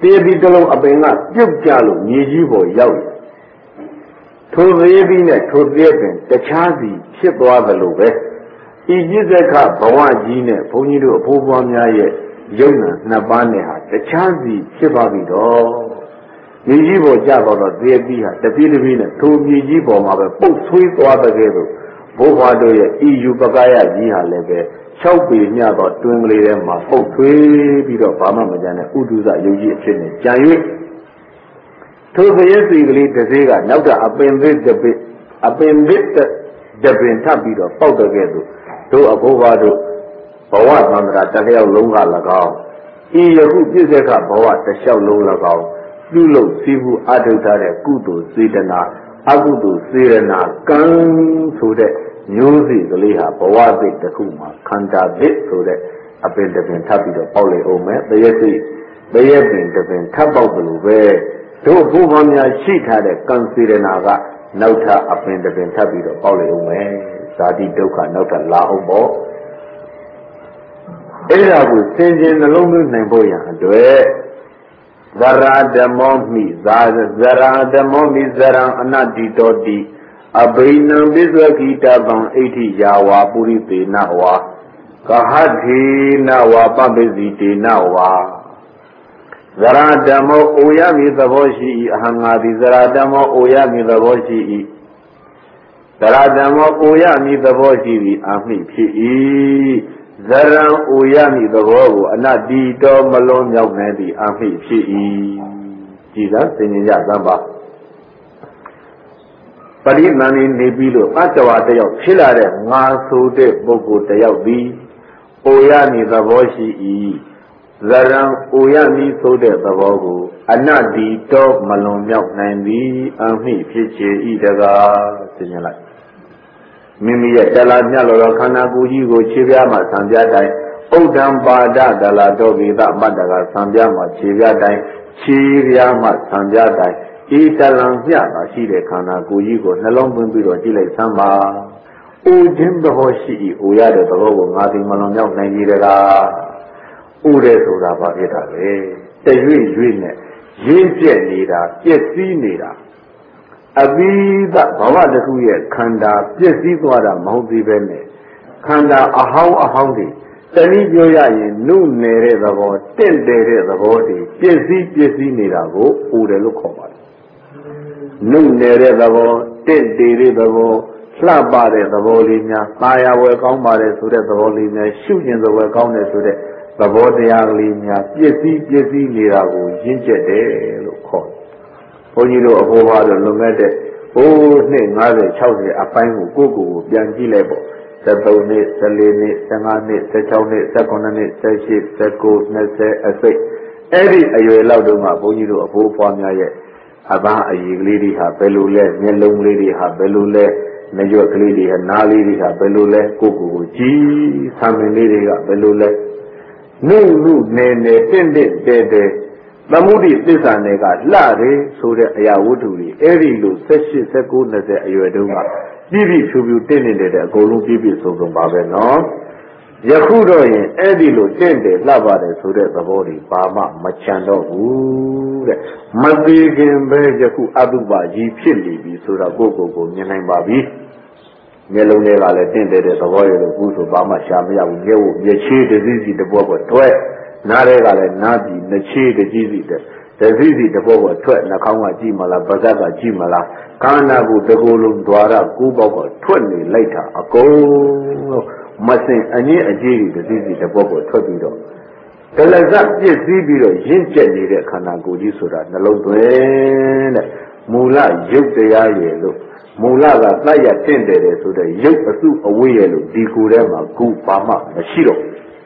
သေးပြီးတလုံးအပင်ကပြုတ်ကြလို့မြေကြီးပေါ်ရောက်ထိုသေးပြီးနဲ့ထိုသေးပင်တခြားစီဖြစ်သွားသလိုပဲဤပြစ္ဆကဘဝကြီးနဲ့ဘုန်းကြီးတို့အဖိုးပွားများရဲ့ယုံနာနှစ်ပါးနဲ့ဟာတခြားစီဖြစ်ပါပြီတော့မြေကြီးပေါ်ကျတော့သေးပြီးဟာတပြေးတပြေးနဲ့ထိုမြေကြီးပေါ်မှာပဲပုတ်ဆွေးသွားတဲ့ကဲတော့ဘုရားတို့ရဲ့ဤယူပကာယကြီးဟာလည်းပဲ၆ပေမြတ်သောတွင်ကလေးထဲမှာပုတ်ဆွေးပြီးတော့ဘာမှမကြမ်းတဲ့ဥဒုဇယုတ်ကြီးအဖြစ်နဲ့ကြံ၍ထိုသရေစီကလေးတစ်စေးကနောက်တာအပင်သစ်တစ်ပစ်အပင်သစ်တစ်ပင်ထပ်ပြီးတော့ပေါက်တဲ့ကဲတော့တို့အဘိုးဘတို့ဘဝသံဃာတစ်လျောက်လုံးက၎င်းဤယခုပြည့်စက်ကဘဝတစ်လျှောက်လုံး၎င်းပြုလုပ်စည်းမှုအထုတ်ထားတဲ့ကုသိုလ်စေတနာအကုသိုလ်စေရနာကံဆိုတဲ့မျိုးစေ့ကလေးဟာဘဝသစ်တစ်ခုမှာခန္ဓာသစ်ဆိုတဲ့အပင်တစ်ပင်ထပ်ပြီးတော့ပေါက်လေအောင်မယ်တရစိတရပင်တစ်ပင်ထပ်ပေါက်တယ်လို့ပဲတို့ဘုရားများရှိထားတဲ့ကံစေရနာကနောက်ထပ်အပင်တစ်ပင်ထပ်ပြီးတော့ပေါက်လေအောင်မယ်ဇာတိဒုက္ခနောက်ထပ်လာအောင်ပေါ့အဲ့ဒါကိုစင်ကြင်နှလုံးသွင်းနိုင်ဖို့ရန်အတွက်ဇရာဓမ္မောမိဇာဇရာဓမ္မောမိဇရံအနတ္တိတောတိအဘိနံပိသကိတပံဣတိယာဝါပုရိသေနဝါကဟထေနဝါပပိစီတေနဝါဇရာဓမ္မောအိုရမည်သဘောရှိ၏အဟံငါသည်ဇရာဓမ္မောအိုရမည်သဘောရှိ၏ဇရာဓမ္မောအိုရမည်သဘောရှိသည်အမိဖြစ်၏ဇရံအိုရမည်သဘောကိုအနတ္တိတောမလွန်မြောက်နိုင်သည့်အမိဖြစ်၏ကြည်သာသင်ញရသံပါပရိသန္တိနေပြီးလို့အတ္တဝါတယောက်ဖြစ်လာတဲ့ငါဆိုတဲ့ပုဂ္ဂိုလ်တယောက်သည်အိုရမည်သဘောရှိ၏ဇရံအိုရမည်ဆိုတဲ့သဘောကိုအနတ္တိတောမလွန်မြောက်နိုင်သည်အမိဖြစ်ချေ၏တကားသင်ញလိုက်မိမိရဲ့တလာမြတ်လောခန္ဓာကိုယ်ကြီးကိုခြေပြားမှာဆံပြတိုင်းဥဒ္ဒံပါဒတလာတော်ကိသမတ္တကဆံပြားမှာခြေပြားတိုင်းခြေပြားမှာဆံပြားတိုင်းဤတလံပြတာရှိတဲ့ခန္ဓာကိုယ်ကြီးကိုနှလုံးသွင်းပြီးတော့ကြည့်လိုက်စမ်းပါ။အိုခြင်းသဘောရှိ၏အိုရတဲ့သဘောကိုငါသည်မလွန်မြောက်နိုင်ကြီးတကား။အိုတယ်ဆိုတာဘာဖြစ်တာလဲ။တရွေ့ရွေ့နဲ့ရင်းကျက်နေတာပြည့်စည်နေတာအဘိဓဘဝတစ်ခုရဲ့ခန္ဓာပြည့်စည်သွားတာမဟုတ်သေးပဲနဲ့ခန္ဓာအဟောင်းအဟောင်းတွေတနည်းပြောရရင်နုနယ်တဲ့သဘောတင့်တယ်တဲ့သဘောတွေပြည့်စည်ပြည့်စည်နေတာကိုအိုတယ်လို့ခေါ်ပါတယ်နုနယ်တဲ့သဘောတင့်တယ်တဲ့သဘောလှပတဲ့သဘောလေးများตาရဝယ်ကောင်းပါတယ်ဆိုတဲ့သဘောလေးများရှုကျင်သဝယ်ကောင်းတယ်ဆိုတဲ့သဘောတရားကလေးများပြည့်စည်ပြည့်စည်နေတာကိုရင့်ကျက်တယ်လို့ခေါ်တယ်ဘုန်းကြီးတို့အဘိုးဘွားတို့လွန်ခဲ့တဲ့ဟိုးနှစ်၅၀ ၆၀အပိုင်းကိုကိုယ့်ကိုယ်ကိုပြန်ကြည့်လိုက်ပေါ့၁၃နှစ်၁၄နှစ်၁၅နှစ်၁၆နှစ်၁၉နှစ်၁၈ ၁၉ ၂၀အစိတ်အဲ့ဒီအရွယ်လောက်တုန်းကဘုန်းကြီးတို့အဘိုးဘွားများရဲ့အပန်းအရည်ကလေးတွေဟာဘယ်လိုလဲမျက်လုံးလေးတွေဟာဘယ်လိုလဲနှရွက်ကလေးတွေဟာနားလေးတွေဟာဘယ်လိုလဲကိုယ့်ကိုယ်ကိုကြည့်ဆံပင်လေးတွေကဘယ်လိုလဲနုနုနယ်နယ်တင့်တင့်တဲတဲသမုဒိသစ္စာနယ်ကလှတယ်ဆိုတဲ့အရာဝတ္ထုတွေအဲ့ဒီလို၁၈ ၁၉ ၂၀အရွယ်တုန်းကပြည့်ပြည့်ဖြူဖြူတင့်နေတဲ့အကုန်လုံးပြည့်ပြည့်စုံစုံပါပဲနော်ယခုတော့ရင်အဲ့ဒီလိုတင့်တယ်လှပါတယ်ဆိုတဲ့သဘောတွေဘာမှမချန်တော့ဘူးတဲ့မသေးခင်ပဲယခုအတုပါကြီးဖြစ်နေပြီဆိုတော့ကိုယ့်ကိုယ်ကိုမြင်နိုင်ပါပြီမျက်လုံးတွေကလည်းတင့်တယ်တဲ့သဘောရလို့ခုဆိုဘာမှရှာမရဘူးမျက်ဝမျက်ချေးတစ်စီးစီတစ်ပွက်ပွက်တွဲနားတွေကလည်းနားပြီးနှချေးတကြီးစီတဲ့တစီစီတဘောကထွက်နှာခေါင်းကကြည့်မလားပါးစပ်ကကြည့်မလားခန္ဓာကိုယ်တစ်ကိုယ်လုံး द्वार ကိုးပေါက်ကထွက်နေလိုက်တာအကုန်လုံးမစင်အငင်းအကြီးကြီးတစီစီတဘောကထွက်ပြီးတော့ဒလဇတ်ပြည့်စည်ပြီးတော့ရင့်ကျက်နေတဲ့ခန္ဓာကိုယ်ကြီးဆိုတာနှလုံးသွင်းတဲ့မူလရုပ်တရားရဲ့လို့မူလကသတ်ရတင့်တယ်ဆိုတဲ့ရုပ်အစုအဝေးရဲ့လို့ဒီကိုယ်ထဲမှာခုဘာမှမရှိတော့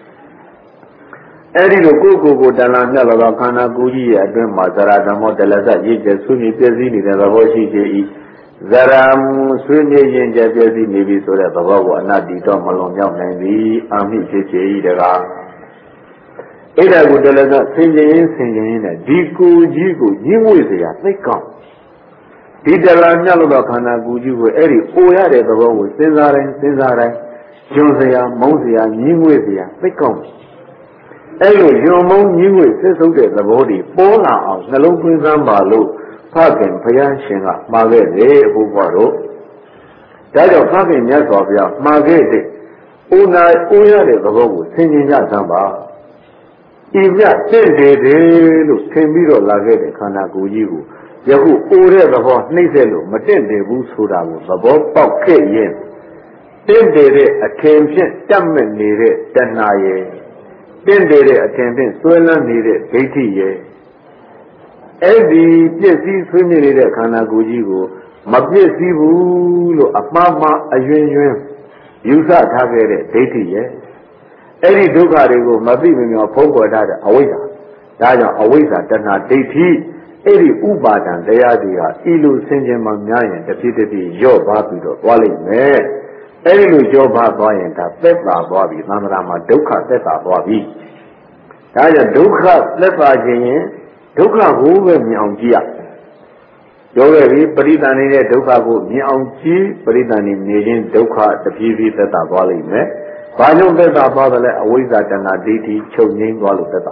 အဲ့ဒီလိုကိုယ့်ကိုယ်ကိုတဏှာမြတ်လောခန္ဓာကိုယ်ကြီးရဲ့အတွင်းမှာဇရာဓမ္မောတလဇတ်ရည်ကျဆွေးမြေပြည့်စည်နေတဲ့သဘောရှိခြင်းဤဇရာဆွေးမြေရင်ကျပြည့်စည်နေပြီဆိုတဲ့သဘောကိုအနတ္တိတော့မလွန်မြောက်နိုင်သည်အာမိဖြစ်ခြင်းဤတကားအဲ့ဒါကိုတလဇတ်ဆင်ခြင်ရင်ဆင်ခြင်ရင်နဲ့ဒီကိုယ်ကြီးကိုညှိဝေ့เสียသိကောင်းဒီတဏှာမြတ်လောခန္ဓာကိုယ်ကြီးကိုအဲ့ဒီအိုရတဲ့သဘောကိုစဉ်းစားတိုင်းစဉ်းစားတိုင်းကျွန်းเสียမုန်းเสียညှိဝေ့เสียသိကောင်းအဲ့လိုယုံမုံကြီးဝေဆက်ဆုပ်တဲ့သဘောတွေပေါ်လာအောင်နှလုံးသွင်းစမ်းပါလို့ဖခင်ဘုရားရှင်ကမှာခဲ့တယ်အဖို့ပေါ်တော့ဒါကြောင့်ဖခင်မြတ်စွာဘုရားမှာခဲ့တဲ့အိုနာအိုရတဲ့သဘောကိုဆင်ခြင်ကြစမ်းပါဤမြတင့်တယ်တယ်လို့ထင်ပြီးတော့လာခဲ့တဲ့ခန္ဓာကိုယ်ကြီးကိုယခုအိုတဲ့သဘောနှိမ့်ဆက်လို့မတင့်တယ်ဘူးဆိုတာကိုသဘောပေါက်ခဲ့ရင်တင့်တယ်တဲ့အထင်ဖြင့်တတ်မဲ့နေတဲ့တဏှာရဲ့တင့်တယ်တဲ့အထင်ဖြင့်ဆွဲလန်းနေတဲ့ဒိဋ္ဌိရဲ့အဲ့ဒီပြည့်စည်ဆွေးမြေ့နေတဲ့ခန္ဓာကိုယ်ကြီးကိုမပြည့်စည်ဘူးလို့အမှားမှားအယွင်းယွင်းယူဆထားခဲ့တဲ့ဒိဋ္ဌိရဲ့အဲ့ဒီဒုက္ခတွေကိုမသိမမျှဖုံးကွယ်ထားတဲ့အဝိဇ္ဇာဒါကြောင့်အဝိဇ္ဇာတဏှာဒိဋ္ဌိအဲ့ဒီဥပါဒံတရားတွေဟာဤလိုဆင်ခြင်မှများရင်တစ်ပြေးတစ်ပြေးရော့ပါပြီးတော့သွားလိမ့်မယ်အဲ့ဒီလိုရော့ပါသွားရင်ဒါသက်သာသွားပြီသံဃာမှာဒုက္ခသက်သာသွားပြီဒါကြောင့်ဒုက္ခသက်သာခြင်းရင်ဒုက္ခကိုပဲမြင်အောင်ကြည့်ရပြောခဲ့ပြီပရိသန္တိရဲ့ဒုက္ခကိုမြင်အောင်ကြည့်ပရိသန္တိမြင်ခြင်းဒုက္ခတပြေးပြေးသက်သာသွားလိမ့်မယ်ဘာကြောင့်သက်သာသွားတယ်လဲအဝိဇ္ဇာတဏှာဒိဋ္ဌိချုပ်ငြိမ်းသွားလို့သက်သာ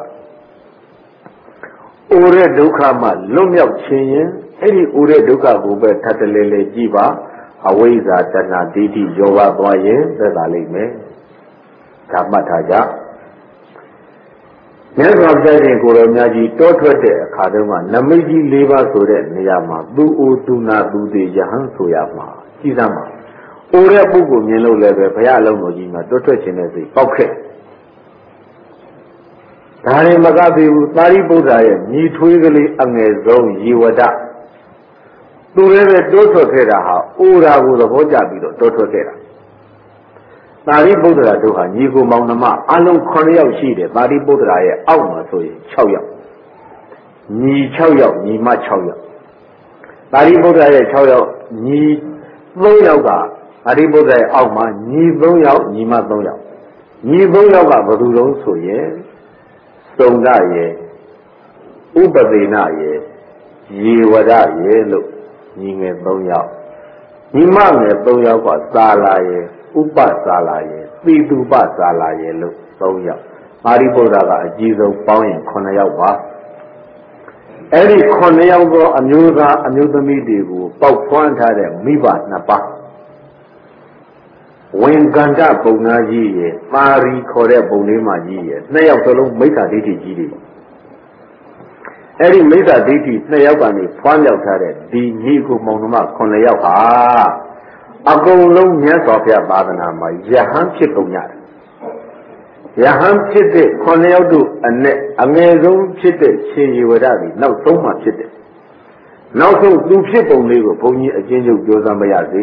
အိုတဲ့ဒုက္ခမှလွတ်မြောက်ခြင်းရင်အဲ့ဒီအိုတဲ့ဒုက္ခကိုပဲထပ်တလဲလဲကြည့်ပါအဝိဇ္ဇာတဏှာဒိဋ္ဌိရောပါသွားရင်သက်သာလိမ့်မယ်ဒါမှတ်ထားကြမြတ်စွာဘုရားရှင်ကိုယ်တော်မြတ်ကြီးတောထွက်တဲ့အခါတုန်းကနမိတ်ကြီး၄ပါးဆိုတဲ့နေရာမှာသူအိုသူနာသူသေးယဟန်ဆိုရမှာကြည်စမ်းပါအိုတဲ့ပုဂ္ဂိုလ်မြင်လို့လည်းပဲဘုရားအလုံးတော်ကြီးမှာတောထွက်ခြင်းနဲ့စိတ်ပေါက်ခဲ့ဒါရင်မကသေးဘူးသာရိပုတ္တရာရဲ့ညီထွေးကလေးအငယ်ဆုံးယေဝဒသူလည်းပဲတောထွက်ခဲ့တာဟာအိုတာကိုသဘောကျပြီးတော့တောထွက်ခဲ့တာသာရိပုတ္တရာတို့ဟာညီကိုမောင်နှမအလုံးခုနှစ်ယောက်ရှိတယ်သာရိပုတ္တရာရဲ့အောက်မှာဆိုရင်၆ယောက်ညီ၆ယောက်ညီမ၆ယောက်သာရိပုတ္တရာရဲ့၆ယောက်ညီ၃ယောက်ကသာရိပုတ္တရာရဲ့အောက်မှာညီ၃ယောက်ညီမ၃ယောက်ညီ၃ယောက်ကဘယ်သူလုံးဆိုရင်သုံဒရဲ့ဥပဒေနရဲ့ယေဝဒရဲ့လို့ညီငယ်၃ယောက်ညီမငယ်၃ယောက်ကသာလာရဲ့ဥပသာလာရဲ့သီတုပသာလာရဲ့လို့၃ယောက်ပါရိပုတ္တရာကအကြီးဆုံးပေါင်းရင်ခုနှစ်ယောက်ပါအဲ့ဒီခုနှစ်ယောက်သောအမျိုးသားအမျိုးသမီးတွေကိုပေါက်ဖွမ်းထားတဲ့မိဘနှစ်ပါးဝင်ကန္တပုံနာကြီးရဲ့ပါရီခေါ်တဲ့ပုံလေးမကြီးရဲ့နှစ်ယောက်စလုံးမိစ္ဆာဒိဋ္ဌိကြီးတွေအဲ့ဒီမိစ္ဆာဒိဋ္ဌိနှစ်ယောက်ကနေဖွမ်းရောက်ထားတဲ့ဒီညီကိုမောင်နှမခုနှစ်ယောက်ဟာအကုန်လုံးမြတ်စွာဘုရားသာသနာမှာယဟန်ဖြစ်ကုန်ကြတယ်ယဟန်ဖြစ်တဲ့ခုနှစ်ယောက်တို့အနဲ့အငယ်ဆုံးဖြစ်တဲ့ရှင်ယေဝဒသည်နောက်ဆုံးမှဖြစ်တယ်နောက်ဆုံးသူဖြစ်ပုံလေးကိုဘုန်းကြီးအချင်းချင်းပြောစမ်းမရစေ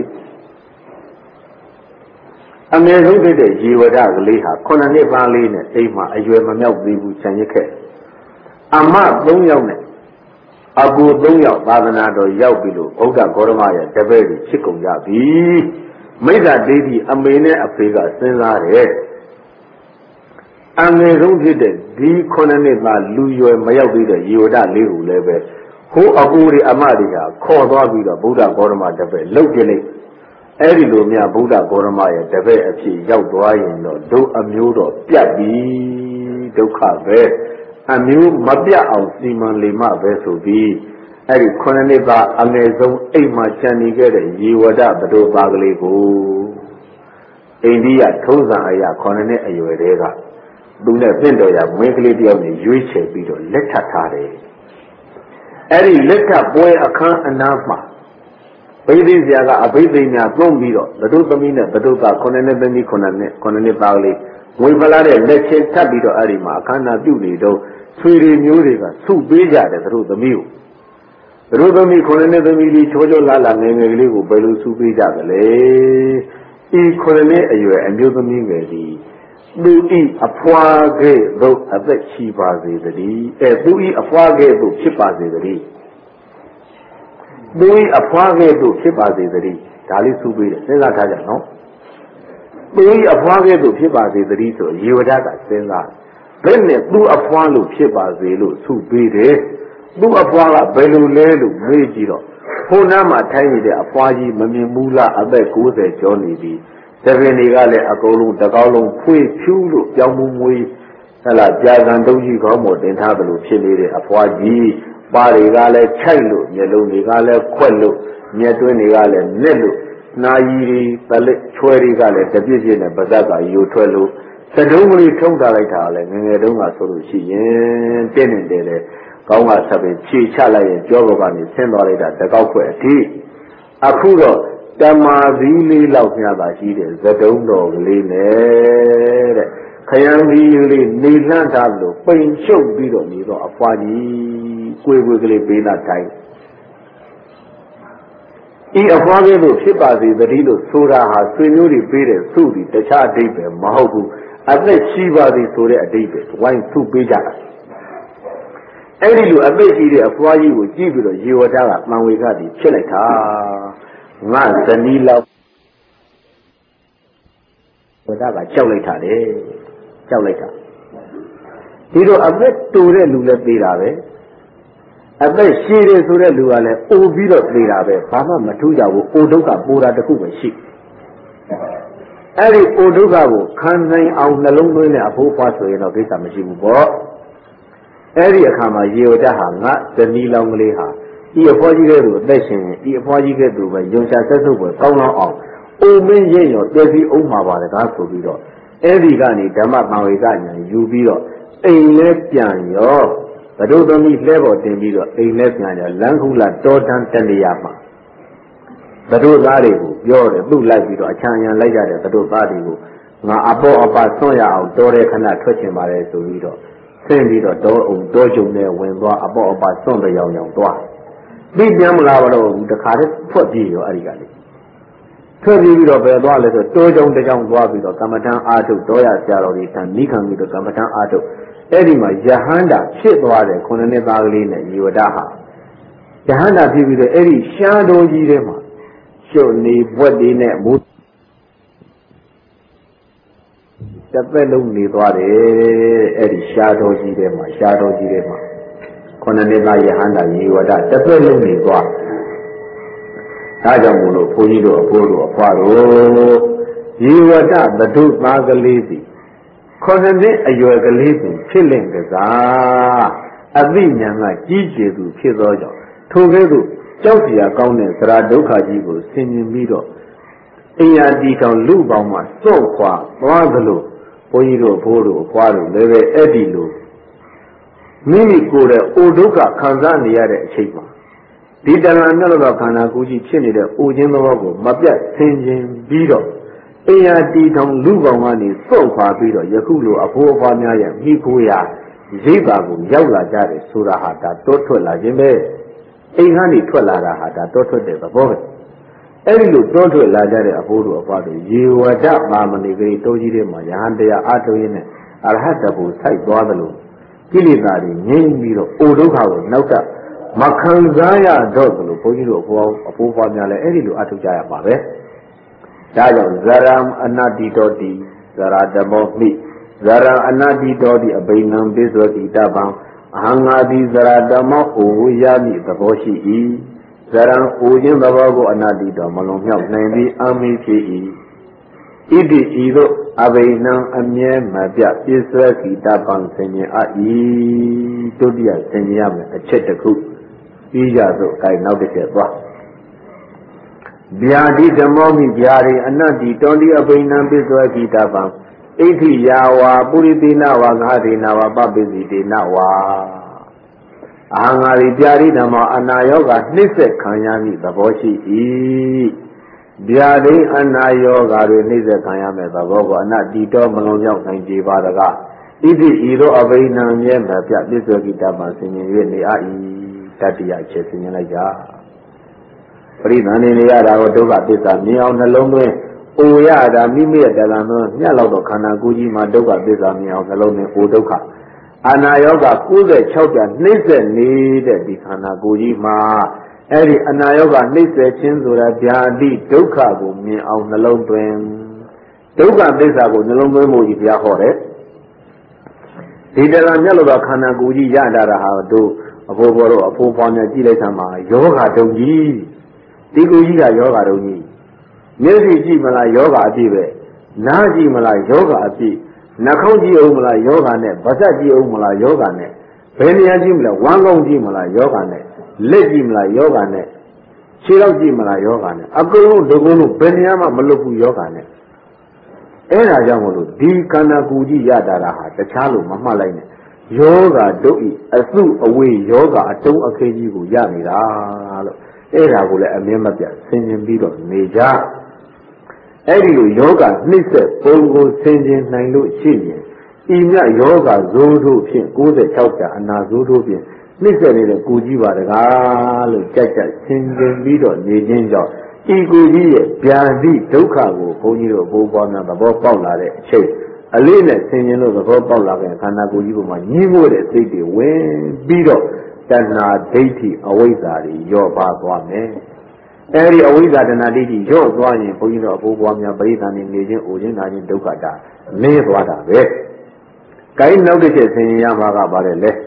အငယ်ဆုံးဖြစ်တဲ့ယေဝဒကလေးဟာခုနှစ်နှစ်သားလေးနဲ့အိမ်မှာအရွယ်မမြောက်သေးဘူးခြံရစ်ခဲ့အမ၃ယောက်နဲ့အကူ၃ယောက်သာသနာတော်ရောက်ပြီလို့ဘုရားဂေါရမရဲ့တပည့်တွေဖြစ်ကုန်ကြပြီမိစ္ဆာဒိဋ္ဌိအမေနဲ့အဖေကစဉ်းစားတယ်အငယ်ဆုံးဖြစ်တဲ့ဒီခုနှစ်နှစ်သားလူရွယ်မရောက်သေးတဲ့ယေဝဒလေးကိုလည်းပဲဟိုအကူတွေအမတွေကခေါ်သွားပြီးတော့ဘုရားဂေါရမတပည့်လှုပ်ပြလိုက်အဲ့ဒီလိုများဘုရားဂေါရမရဲ့တပည့်အဖြစ်ရောက်သွားရင်တော့ဒုအမျိုးတော့ပြတ်ပြီဒုက္ခပဲအမျိုးမပြတ်အောင်စီမံလေမှပဲဆိုပြီးအဲ့ဒီခုနှစ်နှစ်သားအငယ်ဆုံးအိမ်မှာကျန်နေခဲ့တဲ့ယေဝဒဘဒုပါကလေးကိုအိန္ဒိယထုံးစံအရာခုနှစ်နှစ်အရွယ်တည်းကသူနဲ့ပြင့်တော်ရမင်းကလေးတယောက်နဲ့ရွေးချယ်ပြီးတော့လက်ထပ်ထားတယ်အဲ့ဒီလက်ထပ်ပွဲအခန်းအနားမှာဘိသိဇာကအဘိသိညာသုံးပြီးတော့ဘဒုသမီးနဲ့ဘဒုကခုနှစ်နှစ်သမီးခုနှစ်နှစ်ခုနှစ်နှစ်သားကလေးဝေဖလာတဲ့လက်ချင်းထပ်ပြီးတော့အဲ့ဒီမှာအခမ်းအနားပြုနေတော့ဆွေတွေမျိုးတွေကစုပေးကြတယ်သူတို့သမီးကိုသူတို့သမီးခုနှစ်နှစ်သမီးလေးချောချောလာလာငယ်ငယ်ကလေးကိုဘယ်လိုစုပေးကြသလဲဤခုနှစ်နှစ်အရွယ်အမျိုးသမီးငယ်ဒီသူဤအဖွားကဲ့သို့အသက်ရှိပါစေတည်းအဲသူဤအဖွားကဲ့သို့ဖြစ်ပါစေတည်းသူဤအဖွားကဲ့သို့ဖြစ်ပါစေတည်းဒါလေးစုပေးတယ်စဉ်းစားထားကြနော်သူဤအဖွားကဲ့သို့ဖြစ်ပါစေတည်းဆိုရေဝဒကစဉ်းစားဘယ်နဲ့သူအဖွားလို့ဖြစ်ပါစေလို့စုပေးတယ်သူအဖွားကဘယ်လိုလဲလို့မေးကြည့်တော့ဘုန်းနာမှာထိုင်းနေတဲ့အဖွားကြီးမမြင်ဘူးလားအသက်၉၀ကျော်နေပြီတပင်တွေကလည်းအကုန်လုံးတကောက်လုံးဖွေဖြူးလို့ပြောင်းမှုမွေးဟဲ့လားကြာကန်တုံးကြီးခေါင်းပေါ်တင်ထားတယ်လို့ဖြစ်နေတဲ့အဖွားကြီးပါတွေကလည်းခြိုက်လို့မျက်လုံးတွေကလည်းခွက်လို့မျက်တွင်းတွေကလည်းနစ်လို့နာယီတွေသလက်ချွဲတွေကလည်းတပြည့်ပြည့်နဲ့ပါဇက်ကယူထွက်လို့သတုံးကလေးထုံးထားလိုက်တာလည်းငငယ်တုန်းကဆိုလို့ရှိရင်တင်းနေတယ်လေကောင်းကဆက်ပြီးခြေချလိုက်ရင်ကြောဘောကနေဆင်းသွားလိုက်တာတကောက်ခွဲအထိအခုတော့တမာသီးလေးလောက်ညတာရှိတယ်သတုံးတော်ကလေးနဲ့တဲ့ခရမ်းသီးလေးနေလှမ်းထားလို့ပိန်ရှုပ်ပြီးတော့နေတော့အဖွားကြီးကိုယ်ကိုယ်ကလေးပေးတာတိုင်းဤအဖွားကလေးတို့ဖြစ်ပါစေတည်းလို့ဆိုတာဟာဆွေမျိုးတွေပေးတဲ့စုပြီးတခြားအဓိပ္ပာယ်မဟုတ်ဘူးအသက်ရှိပါသည်ဆိုတဲ့အဓိပ္ပာယ်ဝိုင်းစုပေးကြတာအဲ့ဒီလိုအသက်ရှိတဲ့အဖွားကြီးကိုကြည့်ပြီးတော့ရေဝတ္တကမှန်ဝေကတည်းဖြစ်လိုက်တာငါဇနီးလောက်ဝတ္တကကြောက်လိုက်တာလေကြောက်လိုက်တာဒီတော့အသက်တူတဲ့လူလည်းသေးတာပဲအသက်ရှည်တယ်ဆိုတဲ့လူကလည်းအိုပြီးတော့သေးတာပဲဘာမှမထူးကြဘူးအိုဒုက္ခပိုးတာတခုပဲရှိအဲ့ဒီအိုဒုက္ခကိုခံနိုင်အောင်နှလုံးသွင်းတဲ့အဖို့ဖွားဆိုရင်တော့ကိစ္စမရှိဘူးပေါ့အဲ့ဒီအခါမှာရေဝတ္တဟာငါဇနီးလောင်းကလေးဟာဤအဖွားကြီးကဲ့သို့အသက်ရှင်ရင်ဤအဖွားကြီးကဲ့သို့ပဲယုံချဆက်စုပ်ပဲကောင်းလောင်းအောင်အိုမင်းရဲ့ရောတည်ပြီးအောင်မှာပါတကားဆိုပြီးတော့အဲ့ဒီကနေဓမ္မပံဝေကညာယူပြီးတော့အိမ်လဲပြန်ရောဘဒုသမီးလဲပေါ်တင်ပြီးတော့အိမ်လဲပြန်ရောလမ်းခုလာတောတန်းတနေရာမှာဘဒုသားတွေကိုပြောတယ်သူ့လိုက်ပြီးတော့အချမ်းရံလိုက်ကြတဲ့ဘဒုသားတွေကိုငါအပေါ်အပါဆွန့်ရအောင်တောတဲ့ခဏထွက်ချင်ပါတယ်ဆိုပြီးတော့ဆင်းပြီးတော့တောအောင်တောကြုံနဲ့ဝင်သွားအပေါ်အပါဆွန့်တဲ့ရောင်ရောင်သွားပြီးပြန်မလာတော့ဘူးတခါတည်းထွက်ပြေးရောအဲ့ဒီကလေးထွက်ပြေးပြီးတော့ပဲသွားလဲဆိုတောကြုံတစ်ကြောင်သွားပြီးတော့ကမ္မထံအာထုတောရဆရာတော်ကြီးထံနိခံပြီးတော့ကမ္မထံအာထုအဲ့ဒီမှာယဟန္တာဖြစ်သွားတယ်ခုနှစ်နှစ်သားကလေးနဲ့ညီဝတ္တဟာယဟန္တာဖြစ်ပြီးတော့အဲ့ဒီရှားတော်ကြီးထဲမှာရှုပ်နေဘွက်တွေနဲ့မိုးတစ်သက်လုံးနေသွားတယ်အဲ့ဒီရှားတော်ကြီးထဲမှာရှားတော်ကြီးထဲမှာခုနှစ်နှစ်သားယဟန္တာညီဝတ္တတစ်သက်လုံးနေသွားဒါကြောင့်မို့လို့ဘုန်းကြီးတို့အဖိုးတို့အဖွားတို့ညီဝတ္တသဒုသားကလေးစီခေါ်တဲ့အရွယ်ကလေးကိုဖြစ်လင့်ကစားအသိဉာဏ်ကကြီးကျယ်သူဖြစ်သောကြောင့်ထိုကဲ့သို့ကြောက်เสียကောင်းတဲ့သရဒုက္ခကြီးကိုဆင်ញင်ပြီးတော့အင်ယာတီကောင်လူပေါင်းမှစော့ခွာသွားသလိုဘုန်းကြီးတို့ဘိုးတို့အဖွားတို့လည်းပဲအဲ့ဒီလိုမိမိကိုယ်ရဲ့အိုဒုက္ခခံစားနေရတဲ့အချိန်မှာဒီတဏှာနဲ့တော့ခန္ဓာကိုယ်ကြီးဖြစ်နေတဲ့အိုခြင်းသဘောကိုမပြတ်ဆင်ញင်ပြီးတော့အင်ယာတီထောင်လူကောင်ကနေစော့ခွာပြီးတော့ယခုလိုအဖိုးအဖွားများရဲ့မိခိုးရာရိပ်ပါကိုရောက်လာကြတယ်ဆိုတာဟာဒါတောထွက်လာခြင်းပဲအိမ်ကနေထွက်လာတာဟာဒါတောထွက်တဲ့သဘောပဲအဲ့ဒီလိုတောထွက်လာကြတဲ့အဖိုးတို့အဖွားတို့ရေဝတ္တပါမဏိကလေးတောကြီးထဲမှာယဟန်တရားအထုံးရင်းနဲ့အရဟတဘုစိုက်သွားသလိုကိလေသာတွေငြိမ်းပြီးတော့အိုဒုက္ခကိုနောက်ကမခံစားရတော့သလိုဘုန်းကြီးတို့အဖိုးအဖိုးဖွားများလည်းအဲ့ဒီလိုအထုကြရပါပဲဒါကြောင့်ဇရံအနတ္တိတောတိဇရာဓမောမိဇရံအနတ္တိတောတိအဘိနံပိသောတိတပံအဟံငါတိဇရာဓမောအိုဝရမိသဘောရှိ၏ဇရံအိုခြင်းသဘောကိုအနတ္တိတောမလုံးမြောက်နိုင်သည်အမိဖြစ်၏ဣတိဤသို့အဘိနံအမြဲမပြပိသောတိတပံဆင်ញင်အ၏ဒုတိယဆင်ញင်ရမယ်အချက်တစ်ခုပြီးကြသို့ gain နောက်တစ်ချက်သွားဗျာတိဓမ္မောမိဗျာရိအနတ္တိတောတိအဘိနံပိသောတိတပံဣတိယာဝါပုရိသေနဝါငါဒေနဝါပပိစီတေနဝါအာငါရိဗျာတိဓမ္မောအနာယောဂနှိစ္စခံရမည့်သဘောရှိ၏ဗျာတိအနာယောဂတွေနှိစ္စခံရမယ့်သဘောကိုအနတ္တိတောမလုံးရောက်နိုင်ကြပါတကားဣတိဤသို့အဘိနံမြဲမပြပိသောတိတပံဆင်ញင်၍နေအ၏တတိယချက်ဆင်ញင်လိုက်ကြပရိသန္တိနေရတာကိုဒုက္ခသစ္စာမြင်အောင်နှလုံးသွင်းအိုရတာမိမိရဲ့တရားသွင်းညက်လောက်တော့ခန္ဓာကိုယ်ကြီးမှာဒုက္ခသစ္စာမြင်အောင်နှလုံးသွင်းအိုဒုက္ခအနာယောဂ၉၆ပြနှိမ့်ဆက်နေတဲ့ဒီခန္ဓာကိုယ်ကြီးမှာအဲ့ဒီအနာယောဂနှိမ့်ဆက်ခြင်းဆိုတာဗျာတိဒုက္ခကိုမြင်အောင်နှလုံးသွင်းဒုက္ခသစ္စာကိုနှလုံးသွင်းဖို့ကြီးဘုရားဟောတယ်ဒီတရားညက်လောက်တော့ခန္ဓာကိုယ်ကြီးရတာဟာတို့အဖိုးဘောတို့အဖိုးဖွားများကြည့်လိုက်သမှာယောဂတုံကြီးဒီကိုကြီးကယောဂတုံကြီးမျက်စိကြည့်မလားယောဂအပြည့်ပဲနားကြည့်မလားယောဂအပြည့် Nakauji Omala Yoga net, Basaji Omala Yoga net, Beniajimla, Wangonji Mala Yoga net, Legimla Yoga net, Chiraji Mala Yoga net, Akulu, Dogunu, Beniama Maluku Yoga net. Era Jamulu, Di Kanaguji Yadaraha, the Chalu, Mama Line, Yoga, Doi, a flew away Yoga, a two Akaji Yamira. Era will a member singing Bido, Meja. Eri yoga, Nisse, Pongo, Singing, Nailu, Chilian. Imya yoga, Zodo, Pin, Gode, Chauka, and Nazudo, Nisse, the Gujiva, the Galo, Jaja, Singing Bido, Nejinja, Iguji, Piandi, Tokago, Ponyo, Bobana, the Bobola, Chase. Alina, singing of the Bobola, and Kanagujiva, Nivo, the city, when Bido, Dana, Deity, Away, your Bagwane. Eri Awiza and Aditi, your drawing, Poino, Bobamia, Britan in Legion, Ujin, and Dukata, Maywater, Kain notices in Yamaga Barele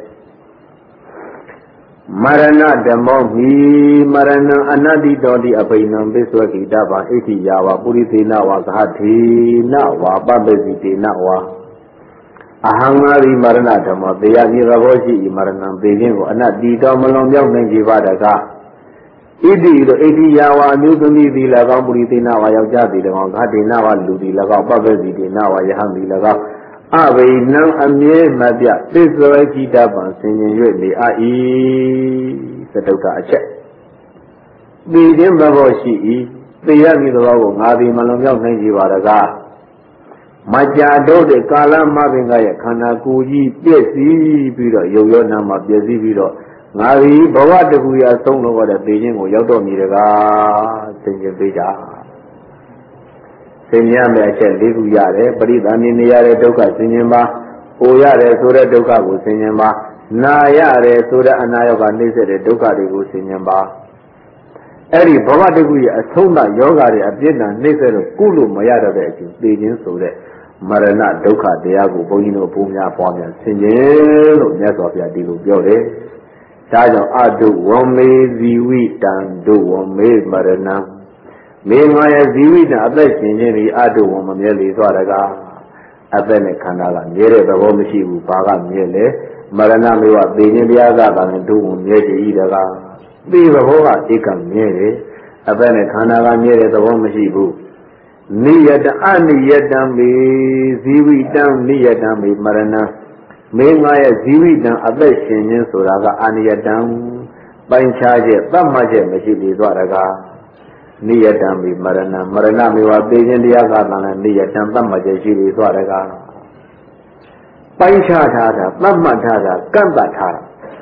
Marana, the Mohi, Marana, Anadi, Dodi, Apinum, Biswaki, Daba, Iti Yawa, Puritina, Wakati, Nawa, Babaziti, Nawa. Ahangari Marana, Damo, the Yagi Ravoji, Marana, Beijing, Anadi, Domalong, Nangivadaga. Idi the eighty yawa newtoni the laga Muritina Wayajadi, the Hadina, Ludi Laga, Babezi, Nawa Yahami Laga, Ave, now a mere Madia, this Loki Daban, singing really, A E, Satota check. The Dimbaboshi, the Yami the Logo, Adi Malonga, Nanjivadaga. Majado de Kala Mavingaya, Kanakuji, Pesi, Biro, Yoyo Nama, Pesi Biro. Nari, Bawa de Guya, Song over the Beijing or Yodo Miraga, Singing Bija. Senya Macha, Ligu Yare, but it Aniniare Doka, Sinima, Oyare, Sura Doka, Sinima, Nayare, Sura Anayoga, Nise, Doka, de Sinima. Eri, Bawa de Guya, Sona, Yoga, Abdina, Nise, Kulu, Mayada, Beijing, Sura, Marana, Doka, Diago, Boino, Pumia, Pomia, Singing, Nesofia, Digo, Yore. Tajo Adu Wome Ziwi Dan Do Wome Marana. Meanwhile, Ziwi Dan Abel Singing Adu Womeli Zoraga Abene Kanala, near the Womishi Baga Mele, Marana Miwa, Beniaga, and Do Mede Idaga. Be the Hoa Ikam Mere, Abene Kanala near the Womishi Boo. Nia the Ani Yadami, Ziwi Dan Niadami Marana. Meanwhile, Ziwi dan Abeshin, Suraga, Ania dan, Banchaje, Bamaje, Machidi, Zoraga, Nia Dambi, Marana, Marana, Miwa, Bejan, Yaga, and Nia dan, Bamaje, Shidi, Zoraga, Banchata, Bamata, Gambata,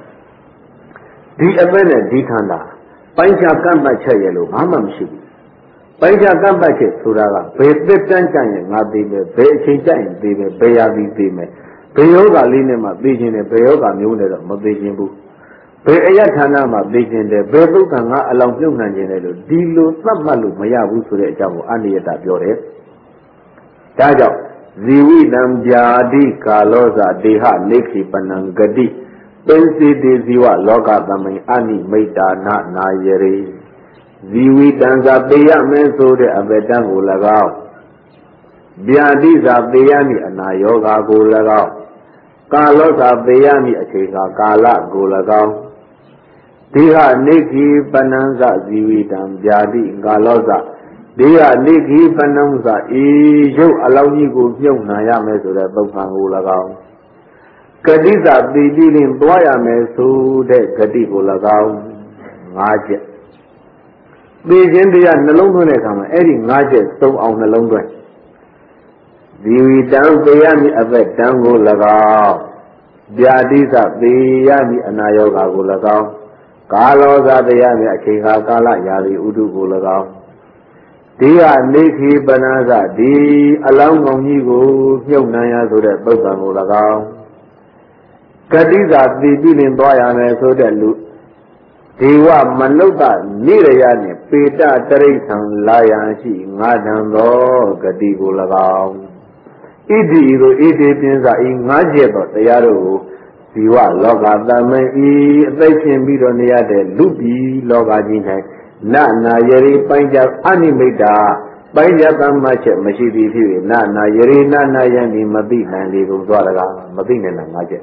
the Abena, Ditanda, Bancha Gamba Chayelo, Mamam Shidi, Bancha Gamba Suraga, Betan Chang, Nabi, Bechin, Bibe, Bayabi, Bime. Beyoga Linema, Beijing, Beyoga Muna, Mabijimbu. Bayatana, Beijing, the Bebuka, along Yunan, Dilo, Samalu, Mayabu, Jamu, Aniata Yore. Taja, Ziwi Nam Jadi, Kaloza, Deha, Leki, Panangadi, Pensi de Ziwa, Loga, Dami, Ani, Maida, Na, Nayere. Ziwi Danza, Beya, Menso, de Abedan, Ulagao. Biadiza, Beyani, Anayoga, Gulagao. Kalosa Bayami Acheka Kala Golagao Diha Niki Pananza Zividam Jadi Galosa Diha Niki Pananza Ijo Alawnigo Yonaya Meso Bokan Golagao Kadiza Bidin Boya Meso de Kadi Golagao Naja Bijindia Nalongone Kama Eddie Naja so on the long way. Ziwi dan Bayami Abed Dango Lagao Biadisa Bayami Anayoga Golagao Kaloza Bayami Acheka Kala Yari Udu Golagao Dia Niki Banaza Di Alam Gongigo Yonaya so that Bogan Golagao Kadiza Bidin Boyame so that Lu Diwa Manuka Nirayani Peta Teresan Layanshi Nadando Gadi Golagao Idi ro idi pinsa I ngaje to tayaro Siwa loga dame I Athichin biro ne yade lubi loga ji nai Na na yeri panja animita ပိုင်းရသမ္မချက်မရှိသည်ဖြစ်၍နာနာယရေနာနာယံဒီမသိနိုင်လေကုန်သွားတကားမသိနိုင်တာငါးချက်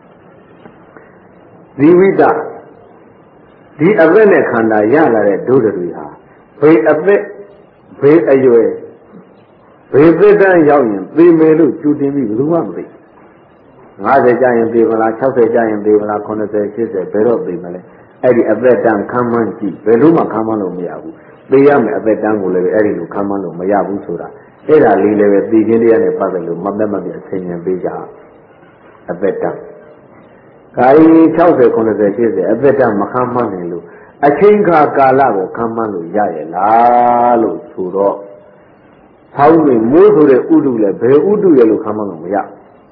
ဒီဝိတဒီအသက်နဲ့ခန္ဓာရလာတဲ့ဒုဒတွေဟာဘေးအသက်ဘေးအရွယ်ဘေးသက်တန်းရောက်ရင်သေမယ်လို့ကြိုတင်ပြီးဘယ်သူမှမသိငါးဆယ်ကျရင်သေမလား၆ဆယ်ကျရင်သေမလား၇၀ ၈၀ဘယ်တော့သေမလဲအဲ့ဒီအသက်တန်းခံမှန်းကြည့်ဘယ်လို့မှခံမှန်းလို့မရဘူးသေရမယ်အသက်တန်းကိုလည်းအဲ့ဒီလိုခံမှန်းလို့မရဘူးဆိုတာအဲ့ဒါလေးလည်းပဲသိခြင်းတရားနဲ့ပတ်သက်လို့မသက်မပြတ်အစဉ်ဉာဏ်ပေးကြအသက်တန်းကာယ၆၀ ၇၀ ၈၀အသက်တန်းမခံမှန်းနိုင်လို့အချိန်ခါကာလကိုခံမှန်းလို့ရရဲ့လားလို့ဆိုတော့ဆောင်းတွင်မိုးဆိုတဲ့ဥဒုလည်းဘယ်ဥဒုရဲ့လို့ခံမှန်းလို့မရ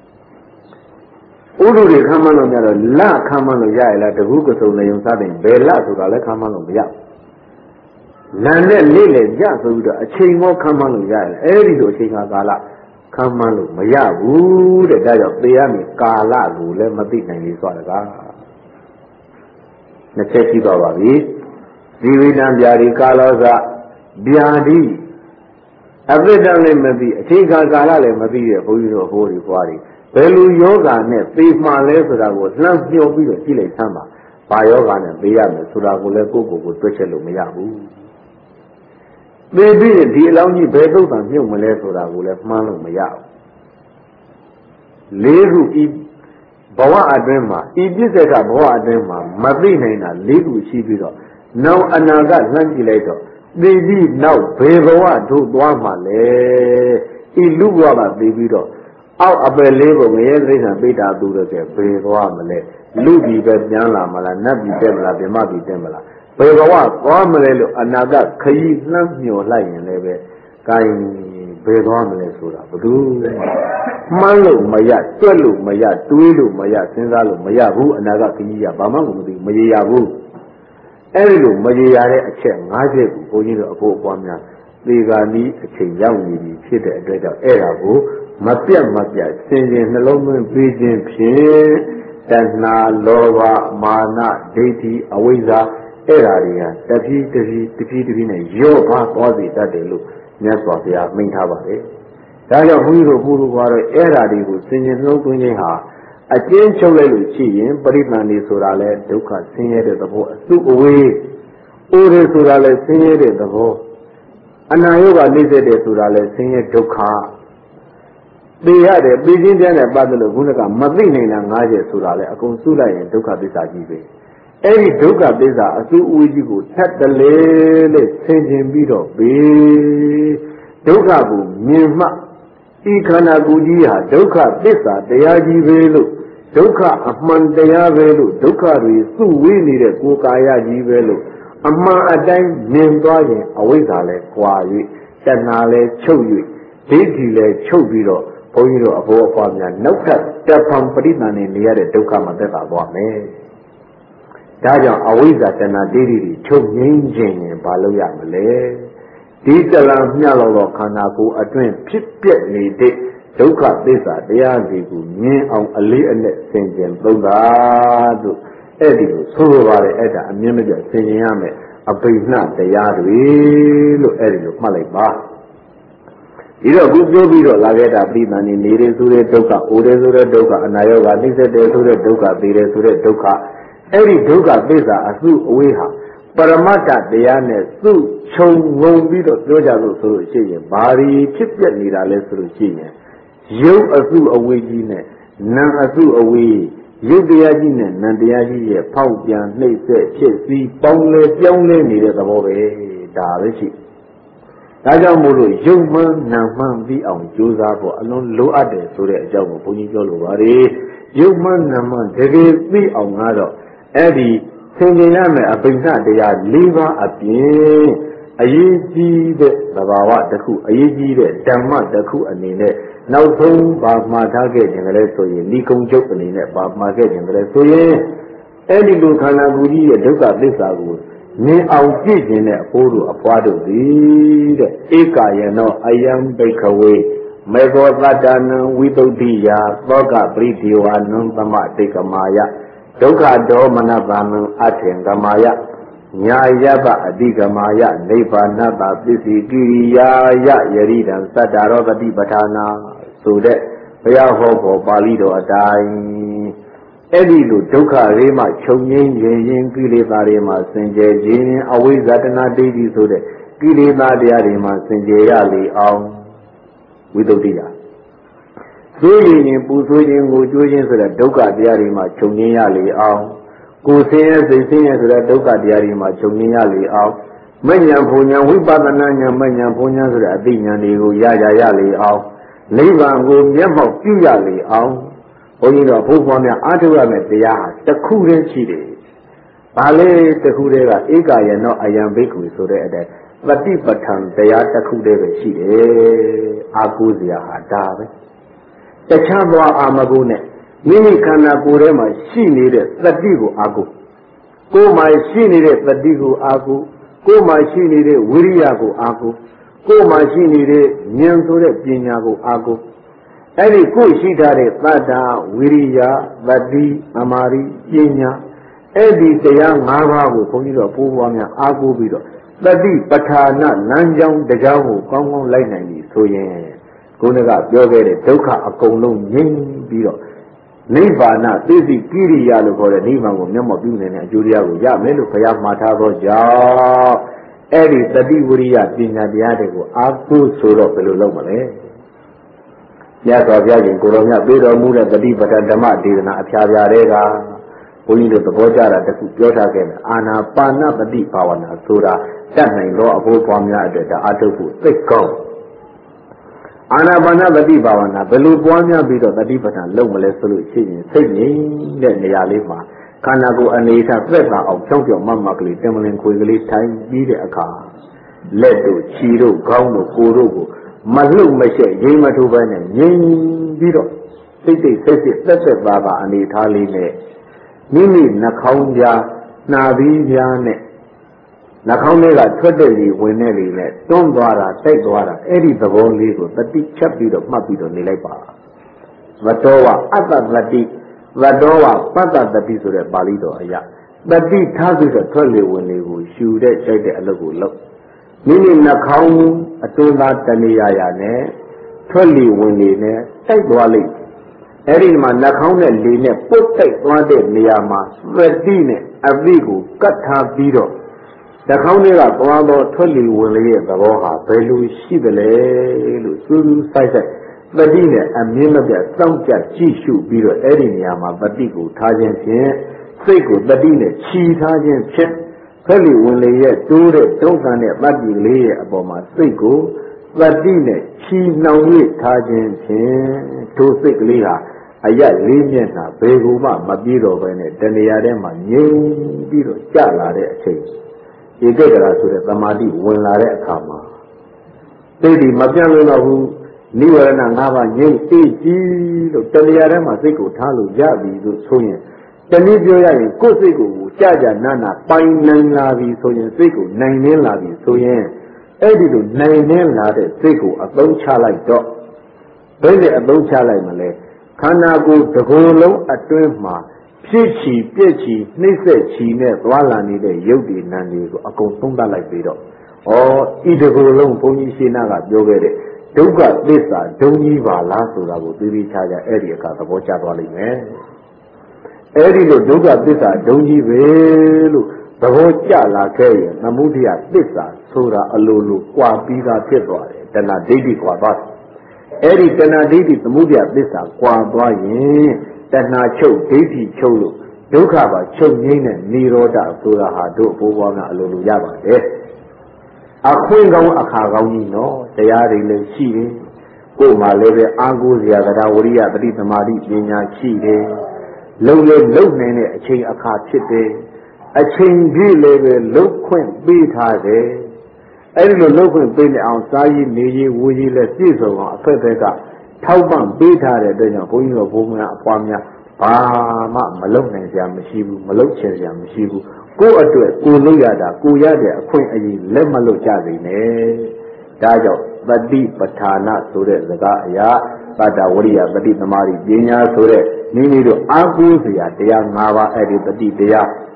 ဥဒုတွေခံမှန်းလို့မရတော့လခံမှန်းလို့ရရဲ့လားတကူကစုံနေုံစတဲ့ဘယ်လဆိုတာလည်းခံမှန်းလို့မရလန်နဲ့လေးလေကြဆိုပြီးတော့အချိန်မောခံမှန်းလို့ရရဲ့အဲ့ဒီလိုအချိန်ခါကာလခံမှန်းလို့မရဘူးတဲ့ဒါကြောင့်သေရမယ်ကာလကိုလည်းမသိနိုင်လေဆိုတကားနှစ်ချက်ရှိပါပါပြီဒီဝိတံဗျာဒီကာလောဇဗျာဒီအပိတံလည်းမသိအချိန်ခါကာလလည်းမသိတဲ့ဘုန်းကြီးတို့ဟိုးတွေပွားတွေဘယ်လိုယောဂနဲ့သေမှန်လဲဆိုတာကိုလှမ်းပြောပြီးတော့ကြည့်လိုက်သမ်းပါဘာယောဂနဲ့သေရမယ်ဆိုတာကိုလည်းကိုယ့်ကိုယ်ကိုတွက်ချက်လို့မရဘူးသေပြီးဒီအလောင်းကြီးဘယ်သုတ်တံမြုပ်မလဲဆိုတာကိုလည်းမှန်းလို့မရဘူးလေးခုဤဘဝအတွင်းမှာဤပြစ္ဆေကဘဝအတွင်းမှာမသိနိုင်တာလေးခုရှိပြီးတော့နောက်အနာကလှမ်းကြည့်လိုက်တော့သိပြီးနောက်ဘယ်ဘဝတို့သွားမှလဲဤလူဘဝကသိပြီးတော့အောက်အပယ်လေးကိုငရဲသိက္ခာပိဋ္ဌာသူတို့ကဘယ်သွားမလဲလူပြည်ပဲပြန်လာမလားနတ်ပြည်တက်မလားဗြဟ္မပြည်တက်မလားဘယ်ဘဝသွားမလဲလို့အနာကခရီးလှမ်းမျှော်လိုက်ရင်လည်းပဲကိုင်းဘယ်သွားမလဲဆိုတာဘယ်သူမှန်းလို့မရတွက်လို့မရတွေးလို့မရစဉ်းစားလို့မရဘူးအနာကခရီးကဘာမှမသိမရေရဘူးအဲ့ဒီလိုမရေရတဲ့အချက်၅ချက်ကိုဘုန်းကြီးတို့အဖို့အပွားများသေဂာနီးအချိန်ရောက်နေပြီဖြစ်တဲ့အတွက်ကြောင့်အဲ့ဒါကိုမပြတ်မပြတ်စင်ကြင်နှလုံးသွင်းပြီးခြင်းဖြင့်တဏှာလောဘမာနဒိဋ္ဌိအဝိဇ္ဇာအဲ့ဒါတွေကတဖြည်းတဖြည်းတဖြည်းတဖြည်းနဲ့ရော့ပါသွားစေတတ်တယ်လို့မြတ်စွာဘုရားမိန့်ထားပါတယ်။ဒါကြောင့်ဘုန်းကြီးတို့ဘုရားကတော့အဲ့ဒါတွေကိုစင်ကြင်နှလုံးသွင်းခြင်းဟာအကျဉ်းချုပ်လိုက်လို့ရှိရင်ပရိသန္တိဆိုတာလဲဒုက္ခဆင်းရဲတဲ့သဘောအစုအဝေးအိုရဆိုတာလဲဆင်းရဲတဲ့သဘောအနာယောဂနှိမ့်ဆက်တဲ့ဆိုတာလဲဆင်းရဲဒုက္ခသိရတယ်သိချင်းတဲ့နဲ့ပတ်သက်လို့ခုနကမသိနိုင်တာ၅ချက်ဆိုတာလဲအကုန်စုလိုက်ရင်ဒုက္ခသစ္စာကြီးပဲအဲ့ဒီဒုက္ခသစ္စာအစုအဝေးကြီးကိုထပ်တလေလေဆင်ခြင်ပြီးတော့ဘေးဒုက္ခကိုမြင်မှဤခန္ဓာကိုယ်ကြီးဟာဒုက္ခသစ္စာတရားကြီးပဲလို့ဒုက္ခအမှန်တရားပဲလို့ဒုက္ခတွေစုဝေးနေတဲ့ကိုယ်ကာယကြီးပဲလို့အမှန်အတိုင်းမြင်သွားရင်အဝိဇ္ဇာလဲကွာ၍တဏှာလဲချုပ်၍ဒိဋ္ဌိလဲချုပ်ပြီးတော့ဘုန်းကြီးတို့အဘောအဖွားများနောက်ထပ်တဖန်ပရိသန္တိနေရတဲ့ဒုက္ခမှာသက်သာသွားမယ်။ဒါကြောင့်အဝိဇ္ဇာတဏှာဒိဋ္ဌိတွေချုပ်ငြိမ်းခြင်းရင်ဘာလို့ရမလဲ။ဒီတလံမျှလောက်တော့ခန္ဓာကိုယ်အတွင်းဖြစ်ပျက်နေတဲ့ဒုက္ခသစ္စာတရားတွေကိုမြင်အောင်အလေးအနက်ဆင်ခြင်သုံးတာတို့အဲ့ဒီလိုဆိုလိုပါတယ်အဲ့ဒါအမြင့်မပြတ်ဆင်ခြင်ရမယ်အဘိဓမ္မာတရားတွေလို့အဲ့ဒီလိုမှတ်လိုက်ပါဒီတော့ခုပြောပြီးတော့လာခဲ့တာပြည်တန်နေနေတယ်ဆိုတဲ့ဒုက္ခအိုတယ်ဆိုတဲ့ဒုက္ခအနာရောဂါနှိမ့်ဆက်တယ်ဆိုတဲ့ဒုက္ခသိတယ်ဆိုတဲ့ဒုက္ခအဲ့ဒီဒုက္ခသစ္စာအစုအဝေးဟာပရမတ္တတရားနဲ့သူ့ခြုံငုံပြီးတော့ပြောကြလို့ဆိုလို့ရှိရင်ဘာတွေဖြစ်ပြနေတာလဲဆိုလို့ရှိရင်ရုပ်အစုအဝေးကြီးနဲ့နာမ်အစုအဝေးရုပ်တရားကြီးနဲ့နာမ်တရားကြီးရဲ့ဖောက်ပြန်နှိမ့်ဆက်ဖြစ်စည်းပေါင်းလဲပြောင်းလဲနေတဲ့သဘောပဲဒါပဲရှိဒါကြောင့်မို့လို့ရုပ်မှန်နာမ်မှန်ပြီးအောင်ကြိုးစားဖို့အလွန်လိုအပ်တယ်ဆိုတဲ့အကြောင်းကိုဘုန်းကြီးပြောလိုပါတယ်ရုပ်မှန်နာမ်မှန်တကယ်သိအောင်ကတော့အဲ့ဒီသင်္ကြန်ရမယ်အပိဋကတရား၄ပါးအပြင်အရေးကြီးတဲ့သဘာဝတစ်ခုအရေးကြီးတဲ့ဓမ္မတစ်ခုအနေနဲ့နောက်ဆုံးဘာမှာထားခဲ့ခြင်းလဲဆိုရင်ဒီကုံကျုပ်အနေနဲ့ဘာမှာခဲ့ခြင်းလဲဆိုရင်အဲ့ဒီလိုခန္ဓာကိုယ်ကြီးရဲ့ဒုက္ခသစ္စာကိုမြင်အောင်ကြည့်ခြင်းနဲ့အဖိုးတို့အဖွားတို့သည်တဲ့ဧကယနောအယံဘိခဝေမေဃောသတ္တနံဝိတုဒ္ဓိယာသောကပရိဒေဝနံသမတိကမာယဒုက္ခဒေါမနတံအထင်ကမာယညာယပအတိကမာယနိဗ္ဗာနတပစ္စည်းကိရိယာယယရိဒံသတ္တရောတတိပဋ္ဌာနာဆိုတဲ့ဘုရားဟောပေါ်ပါဠိတော်အတိုင်းအဲ့ဒီလိုဒုက္ခတွေမှချုပ်ငြိမ်းရင်ရင်ကိလေသာတွေမှစင်ကြယ်ခြင်းအဝိဇ္ဇတနာဒိဋ္ဌိဆိုတဲ့ကိလေသာတရားတွေမှစင်ကြယ်ရလေအောင်ဝိသုဒ္ဓိယသိရင်ပူဆွေးခြင်းကိုကြွေးခြင်းဆိုတဲ့ဒုက္ခတရားတွေမှချုပ်ငြိမ်းရလေအောင်ကိုယ်ဆင်းရဲစိတ်ဆင်းရဲဆိုတဲ့ဒုက္ခတရားတွေမှချုပ်ငြိမ်းရလေအောင်မဉ္ဇဉ်ဘုံဉာဏ်ဝိပဿနာဉာဏ်မဉ္ဇဉ်ဘုံဉာဏ်ဆိုတဲ့အသိဉာဏ်တွေကိုရရရလေအောင်နိဗ္ဗာန်ကိုမျက်မှောက်ပြုရလေအောင်ဘုန်းကြီးတို့ဘုရားများအားထုတ်ရမယ့်တရားဟာတစ်ခုတည်းရှိတယ်။ဘာလဲတစ်ခုတည်းကဧကယနောအယံဘိက္ခုဆိုတဲ့အတိုင်းပฏิပဋ္ဌာန်တရားတစ်ခုတည်းပဲရှိတယ်။အာကိုးစရာဟာဒါပဲ။တခြားသောအာမကုနဲ့မိမိခန္ဓာကိုယ်ထဲမှာရှိနေတဲ့သတိကိုအာကိုကိုယ်မှာရှိနေတဲ့သတိကိုအာကိုကိုယ်မှာရှိနေတဲ့ဝိရိယကိုအာကိုကိုယ်မှာရှိနေတဲ့ဉာဏ်ဆိုတဲ့ပညာကိုအာကိုအဲ့ဒီကိုယ်ရှိထားတဲ့သတ္တာဝိရိယသတိအမာရိပညာအဲ့ဒီတရား၅ပါးကိုဘုန်းကြီးတို့ပိုးပွားများအာကိုပြီးတော့သတိပဋ္ဌာနလမ်းကြောင်းတရားကိုကောင်းကောင်းလိုက်နိုင်ပြီဆိုရင်ခုနကပြောခဲ့တဲ့ဒုက္ခအကုန်လုံးငြိမ်းပြီးတော့နိဗ္ဗာန်သိသိကိရိယာလို့ခေါ်တဲ့နိဗ္ဗာန်ကိုမျက်မှောက်ပြုနေတဲ့အကျိုးတရားကိုရမယ်လို့ဘုရားမှာထားသောကြောင့်အဲ့ဒီတတိဝိရိယပညာတရားတွေကိုအာဟုဆိုတော့ဘယ်လိုလုပ်မလဲမြတ်စွာဘုရားရှင်ကိုရောမြတ်ပေးတော်မူတဲ့တတိပဋ္ဌာန်ဓမ္မဒေသနာအဖျားဖျားတွေကဘုန်းကြီးတို့သဘောကျတာတခုပြောထားခဲ့တယ်အာနာပါနပတိဘာဝနာဆိုတာတတ်နိုင်သောအဖို့ပွားများအတွက်ဒါအထုတ်ဖို့သိကောင်းအာနာပါနပတိဘာဝနာဘယ်လိုပွားများပြီးတော့တတိပဋ္ဌာန်လုပ်မလဲဆိုလို့ရှိရင်စိတ်ငြိမ်တဲ့နေရာလေးမှာခန္ဓာကိုယ်အနေထားသက်သာအောင်ဖြောင်းဖြောင်းမမကလေးတင်မလင်ခွေကလေးထိုင်ပြီးတဲ့အခါလက်တို့ခြေတို့ခေါင်းတို့ကိုယ်တို့ကိုမလှုပ်မရှက်ရိမ်မထိုးပဲနဲ့ငြိမ်ပြီးတော့စိတ်စိတ်ဆက်ဆက်သက်သက်သာသာအနေထားလေးနဲ့မိမိနှာခေါင်းကြားနှာသီးကြားနဲ့နှာခေါင်းထဲကထွက်တဲ့လေဝင်တဲ့လေနဲ့တွန်းသွားတာတိုက်သွားတာအဲ့ဒီသဘောလေးကိုတတိချက်ပြီးတော့မှတ်ပြီးတော့နေလိုက်ပါဝတ္တောဝအတ္တတတိဝတ္တောဝပတ္တတတိဆိုတဲ့ပါဠိတော်အရာတတိထားပြီးတော့ထွက်လေဝင်လေကိုရှူတဲ့ကြိုက်တဲ့အလုပ်ကိုလုပ်မိမိနှာခေါင်းအတွင်းသားတဏှာရာနဲ့ထွက်လေဝင်လေနဲ့တိုက်သွားလိုက်အဲ့ဒီမှာနှာခေါင်းနဲ့လေနဲ့ပုတ်တိုက်သွားတဲ့နေရာမှာသတိနဲ့အပိကိုကတ်ထားပြီးတော့နှာခေါင်းတွေကသွားတော့ထွက်လေဝင်လေရဲ့သဘောဟာဘယ်လိုရှိသလဲလို့စူးစူးဆိုင်ဆိုင်သတိနဲ့အမြင့်မပြတ်စောင့်ကြကြည့်ရှုပြီးတော့အဲ့ဒီနေရာမှာသတိကိုထားခြင်းဖြင့်စိတ်ကိုသတိနဲ့ခြီးထားခြင်းဖြင့်ထွက်လေဝင်လေရဲ့တိုးတဲ့ဒုက္ခနဲ့တတိလေးရဲ့အပေါ်မှာစိတ်ကိုသတိနဲ့ခြီးနှောင်ရထားခြင်းဖြင့်ထိုစိတ်ကလေးဟာအရလေးမျက်နှာဘယ်ကိုမှမပြေတော့ဘဲနဲ့တဏှာထဲမှာငြိမ်ပြီးတော့ကျလာတဲ့အချိန်ဧကဂရဆိုတဲ့သမာဓိဝင်လာတဲ့အခါမှာစိတ်ဒီမပြတ်လို့တော့ဘူးနိဝရဏ၅ပါးငြိမ်အေးကြည့်လို့တဏှာထဲမှာစိတ်ကိုထားလို့ရပြီလို့ဆိုရင်တနည်းပြောရရင်ကိုယ်စိတ်ကိုကြာကြာနာနာပိုင်နိုင်လာပြီဆိုရင်စိတ်ကိုနိုင်နေလာပြီဆိုရင်အဲ့ဒီလိုနိုင်နေလာတဲ့စိတ်ကိုအသုံးချလိုက်တော့ဘယ်နဲ့အသုံးချလိုက်မလဲခန္ဓာကိုယ်တစ်ကိုယ်လုံးအတွင်းမှာဖြစ်ချီပြည့်ချီနှိမ့်ဆက်ချီနဲ့သွားလာနေတဲ့ရုပ်တည်နံတွေကိုအကုန်သုံးသပ်လိုက်ပြီးတော့ဩဤတစ်ကိုယ်လုံးဘုန်းကြီးရှင်းနာကပြောခဲ့တဲ့ဒုက္ခသစ္စာဒုံကြီးပါလားဆိုတာကိုသိသိချာချာအဲ့ဒီအခါသဘောကျသွားလိမ့်မယ်အဲ့ဒီလိုဒုက္ခသစ္စာဒုံကြီးပဲလို့သဘောကျလာခဲ့ရင်သမုဒိယသစ္စာဆိုတာအလိုလိုကွာပြီးသားဖြစ်သွားတယ်တဏှာဒိဋ္ဌိကွာသွားအဲ့ဒီတဏှာဒိဋ္ဌိသမုဒိယသစ္စာကွာသွားရင်တဏှာချုပ်ဒိဋ္ဌိချုပ်လို့ဒုက္ခပါချုပ်ငိမ့်တဲ့និရောဓဆိုတာဟာတို့ဘိုးဘွားကအလိုလိုရပါတယ်အခွင့်ကောင်းအခါကောင်းကြီးနော်တရားတွေလည်းရှိတယ်ကိုယ်မှလည်းပဲအာကိုးစရာတရားဝရိယပฏิသမာဓိပညာရှိတယ်လုံလေလုံနိုင်တဲ့အချိန်အခါဖြစ်တယ်အချိန်ကြီးလည်းပဲလုံခွင့်ပေးထားတယ်အဲ့ဒီလိုလုံခွင့်ပေးနေအောင်စားရည်နေရည်ဝူရည်လည်းပြည့်စုံအောင်အဖက်ဖက်ကထောက်ပံ့ပေးထားတဲ့အတွက်ကြောင့်ဘုန်းကြီးတို့ဘုန်းများအပွားများဘာမှမလုံနိုင်ကြမရှိဘူးမလုံချင်ကြမရှိဘူးကိုယ့်အတွက်ကိုယ်လုပ်ရတာကိုရတဲ့အခွင့်အရေးလက်မလွတ်ကြစေနဲ့ဒါကြောင့်တတိပဋ္ဌာနာဆိုတဲ့စကားအရာသတ္တဝရိယတတိသမารိပညာဆိုတဲ့မိမိတို့အာကိုးစရာတရား၅ပါးအဲ့ဒီတတိတရား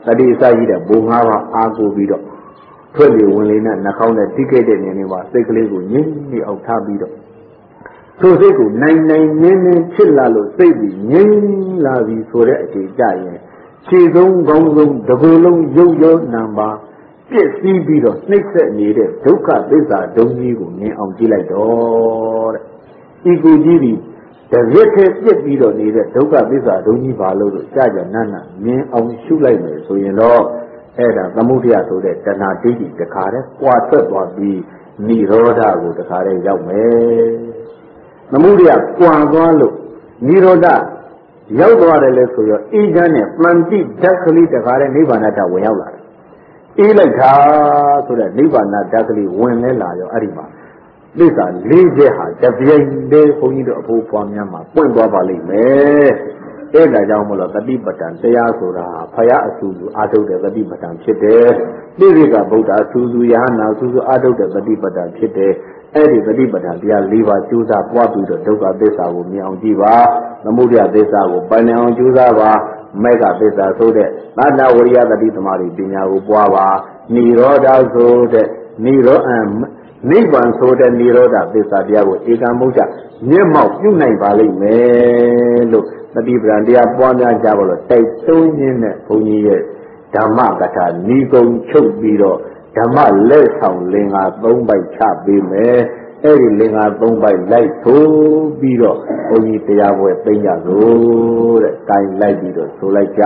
တတိအစကြီးတဲ့ဘုံငါးပါးအားကိုပြီးတော့ထွက်လေဝင်လေနဲ့နှာခေါင်းနဲ့တိကိတဲ့နေနေပါစိတ်ကလေးကိုငြင်းပြီးအောင်ထားပြီးတော့ထိုစိတ်ကိုနိုင်နိုင်ငင်းငင်းဖြစ်လာလို့စိတ်ပြီးငြင်းလာပြီဆိုတဲ့အချိန်ကြရင်ခြေဆုံးခေါင်းဆုံးတစ်ခုလုံးရုပ်ရောနံပါပြည့်စည်ပြီးတော့နှိမ့်ဆက်နေတဲ့ဒုက္ခသစ္စာဒုံကြီးကိုမြင်အောင်ကြည့်လိုက်တော့တဲ့ဤကိုကြီးဒီတပြည့်ထဲပြစ်ပြီးတော့နေတဲ့ဒုက္ခသစ္စာဒုံကြီးပါလို့လို့ကြာကြာနာနာမြင်အောင်ရှုလိုက်မယ်ဆိုရင်တော့အဲ့ဒါသမုဒယဆိုတဲ့တဏှာတိတိတခါတည်းပွာထွက်သွားပြီးនិရောဓကိုတခါတည်းရောက်မယ်သမုဒယပွာသွားလို့និရောဓရောက်သွားတယ်လဲဆိုရောအေးချမ်းနဲ့ပလန်တိဓာတ်ကလေးတခါတည်းနိဗ္ဗာန်တဝင်ရောက်လာတယ်အေးလိုက်တာဆိုတဲ့နိဗ္ဗာန်ဓာတ်ကလေးဝင်လဲလာရောအဲ့ဒီမှာသစ္စာလေးချက်ဟာတပြိုင်တည်းဘုန်းကြီးတို့အဖို့ဖွားများမှာပွင့်သွားပါလိမ့်မယ်အဲ့ဒါကြောင့်မလို့တတိပဋ္ဌာန်တရားဆိုတာဖယားအဆူဆူအာထုတ်တဲ့တတိပဋ္ဌာန်ဖြစ်တယ်တိရိကဗုဒ္ဓအဆူဆူယဟနာအဆူဆူအာထုတ်တဲ့တတိပဋ္ဌာန်ဖြစ်တယ်အဲ့ဒီတတိပဋ္ဌာန်တရား၄ပါးကျိုးစားပွားပြီးတော့ဒုက္ခသစ္စာကိုမြင်အောင်ကြည့်ပါသမုဒယသစ္စာကိုပိုင်နိုင်အောင်ကျိုးစားပါမေဃသစ္စာဆိုတဲ့သတ္တဝရိယတတိသမารိပညာကိုပွားပါនិရောဓဆိုတဲ့និရောအနိဗ္ဗာန်ဆိုတဲ့និရောဓသစ္စာတရားကိုဧကံမုဋ္ဌမျက်မှောက်ပြုနိုင်ပါလိမ့်မယ်လို့တတိပဋ္ဌာန်တရားပွားများကြပါလို့တိုက်တွန်းရင်းနဲ့ဘုန်းကြီးရဲ့ဓမ္မကထာဤကုံချုပ်ပြီးတော့ဓမ္မလက်ဆောင်လင်္ကာသုံးပိုက်ချပေးမယ်အဲ့ဒီလင်္ကာသုံးပိုက်လိုက်ဆိုပြီးတော့ဘုန်းကြီးတရားပွဲသိမ့်ကြလို့တဲ့တိုင်လိုက်ပြီးတော့ဆိုလိုက်ကြ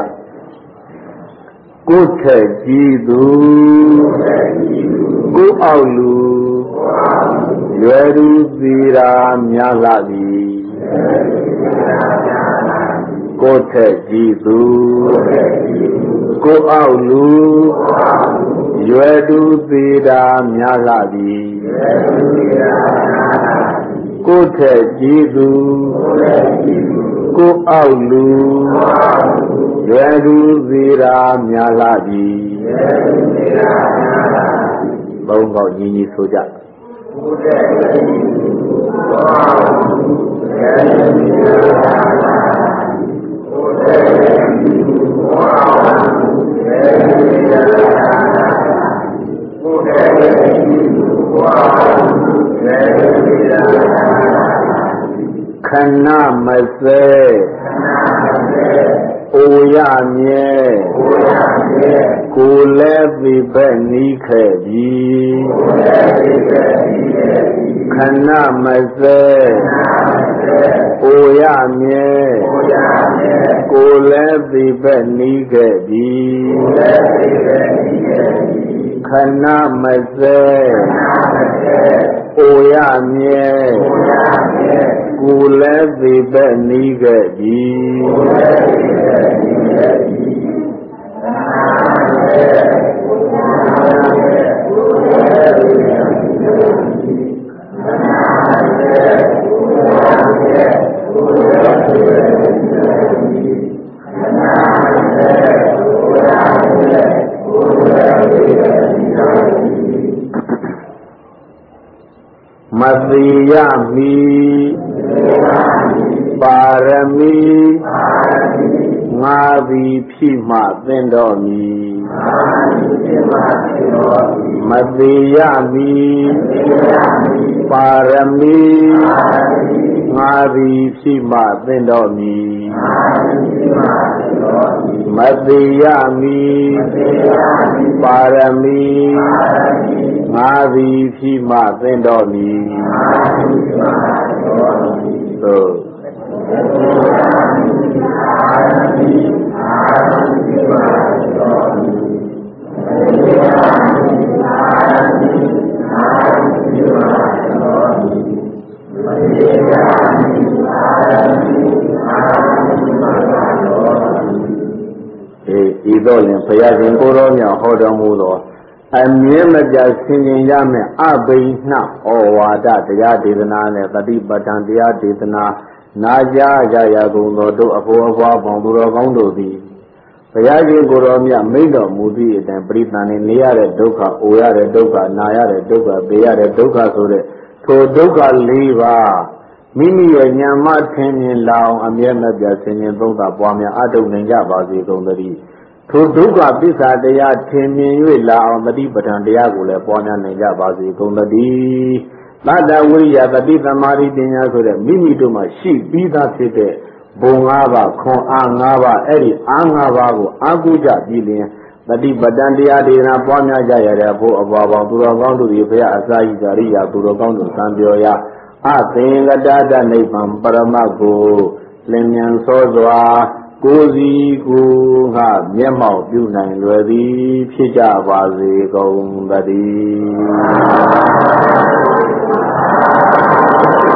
ကိုယ်ထက်ကြည်သူကိုယ်အောက်လူရွယ်သူသီရာများလာသည်ကိုယ်ထက်ကြည်သူကိုယ်အောက်လူရွယ်သူသီရာများလာသည်ကိုယ်ထက်ကြည်သူကိုယ်အောက်လူရွယ်သူသီရာများလာသည်သုံးကောက်ညီညီဆိုကြကိုယ်ထက်ကြည်သူကိုယ်အောက်လူရွယ်သူသီရာများလာကိုယ်ထက်ကြည်သူကိုယ်အောက်လူရွယ်သူသီရာများလာကိုယ်ထက်ကြည်သူကိုယ်အောက်လူရွယ်သူသီရာများလာခဏမစဲအိုရမြဲကိုယ်လည်းပြိပဲ့နီးခဲ့ပြီခဏမစဲအိုရမြဲကိုယ်လည်းပြိပဲ့နီးခဲ့ပြီခဏမစဲအိုရမြဲကိုယ်လည်းပြိပဲ့နီးခဲ့ပြီမသိရမီပါရမီငါသည်ဖြစ်မှသင်တော်မူမသိရမီပါရမီငါသည်ဖြစ်မှသင်တော်မူမသိရမီပါရမီငါသည်ဖြစ်မှသင်တော်မူသို့ဤသို့လင်ဘုရားရှင်ကိုယ်တော်မြတ်ဟောတော်မူသောအမြဲမပြတ်ဆင်ခြင်ရမယ့်အဘိနှဩဝါဒတရားဒေသနာနဲ့တတိပဋ္ဌာန်တရားဒေသနာနာကြားကြရကုန်သောတို့အဖို့အဖွားပေါင်းသူတော်ကောင်းတို့သည်ဘုရားရှင်ကိုယ်တော်မြတ်မိန့်တော်မူသည့်အတိုင်းပရိသန်နေရတဲ့ဒုက္ခအိုရတဲ့ဒုက္ခနာရတဲ့ဒုက္ခပေရတဲ့ဒုက္ခဆိုတဲ့ထိုဒုက္ခ၄ပါးမိမိရဲ့ဉာဏ်မှထင်မြင်လောင်အမြဲမပြတ်ဆင်ခြင်သုံးသပ်ပွားများအထုတ်နိုင်ကြပါစေကုန်သတည်းထိုဒုက္ခသစ္စာတရားထင်မြင်၍လာအောင်တတိပဋ္ဌာန်တရားကိုလည်းပွားများနိုင်ကြပါစေကုန်သတည်းသတ္တဝိရိယတတိသမာဓိပညာဆိုတဲ့မိမိတို့မှာရှိပြီးသားဖြစ်တဲ့ဘုံ၅ပါးခွန်အား၅ပါးအဲ့ဒီအား၅ပါးကိုအားကိုးကြပြီးလျင်တတိပဋ္ဌာန်တရားဒေနာပွားများကြရတဲ့ဘုအဘပေါင်းသူတော်ကောင်းတို့ဒီဘုရားအစာဤဇာရိယာသူတော်ကောင်းတို့သံပြောရအသင်္ကတတနိဗ္ဗာန်ပရမတ်ကိုလင်းမြန်စောစွာကိုယ်စီကိုယ်ကမျက်မှောက်ပြုနိုင်လွယ်သည်ဖြစ်ကြပါစေကုန်သတည်း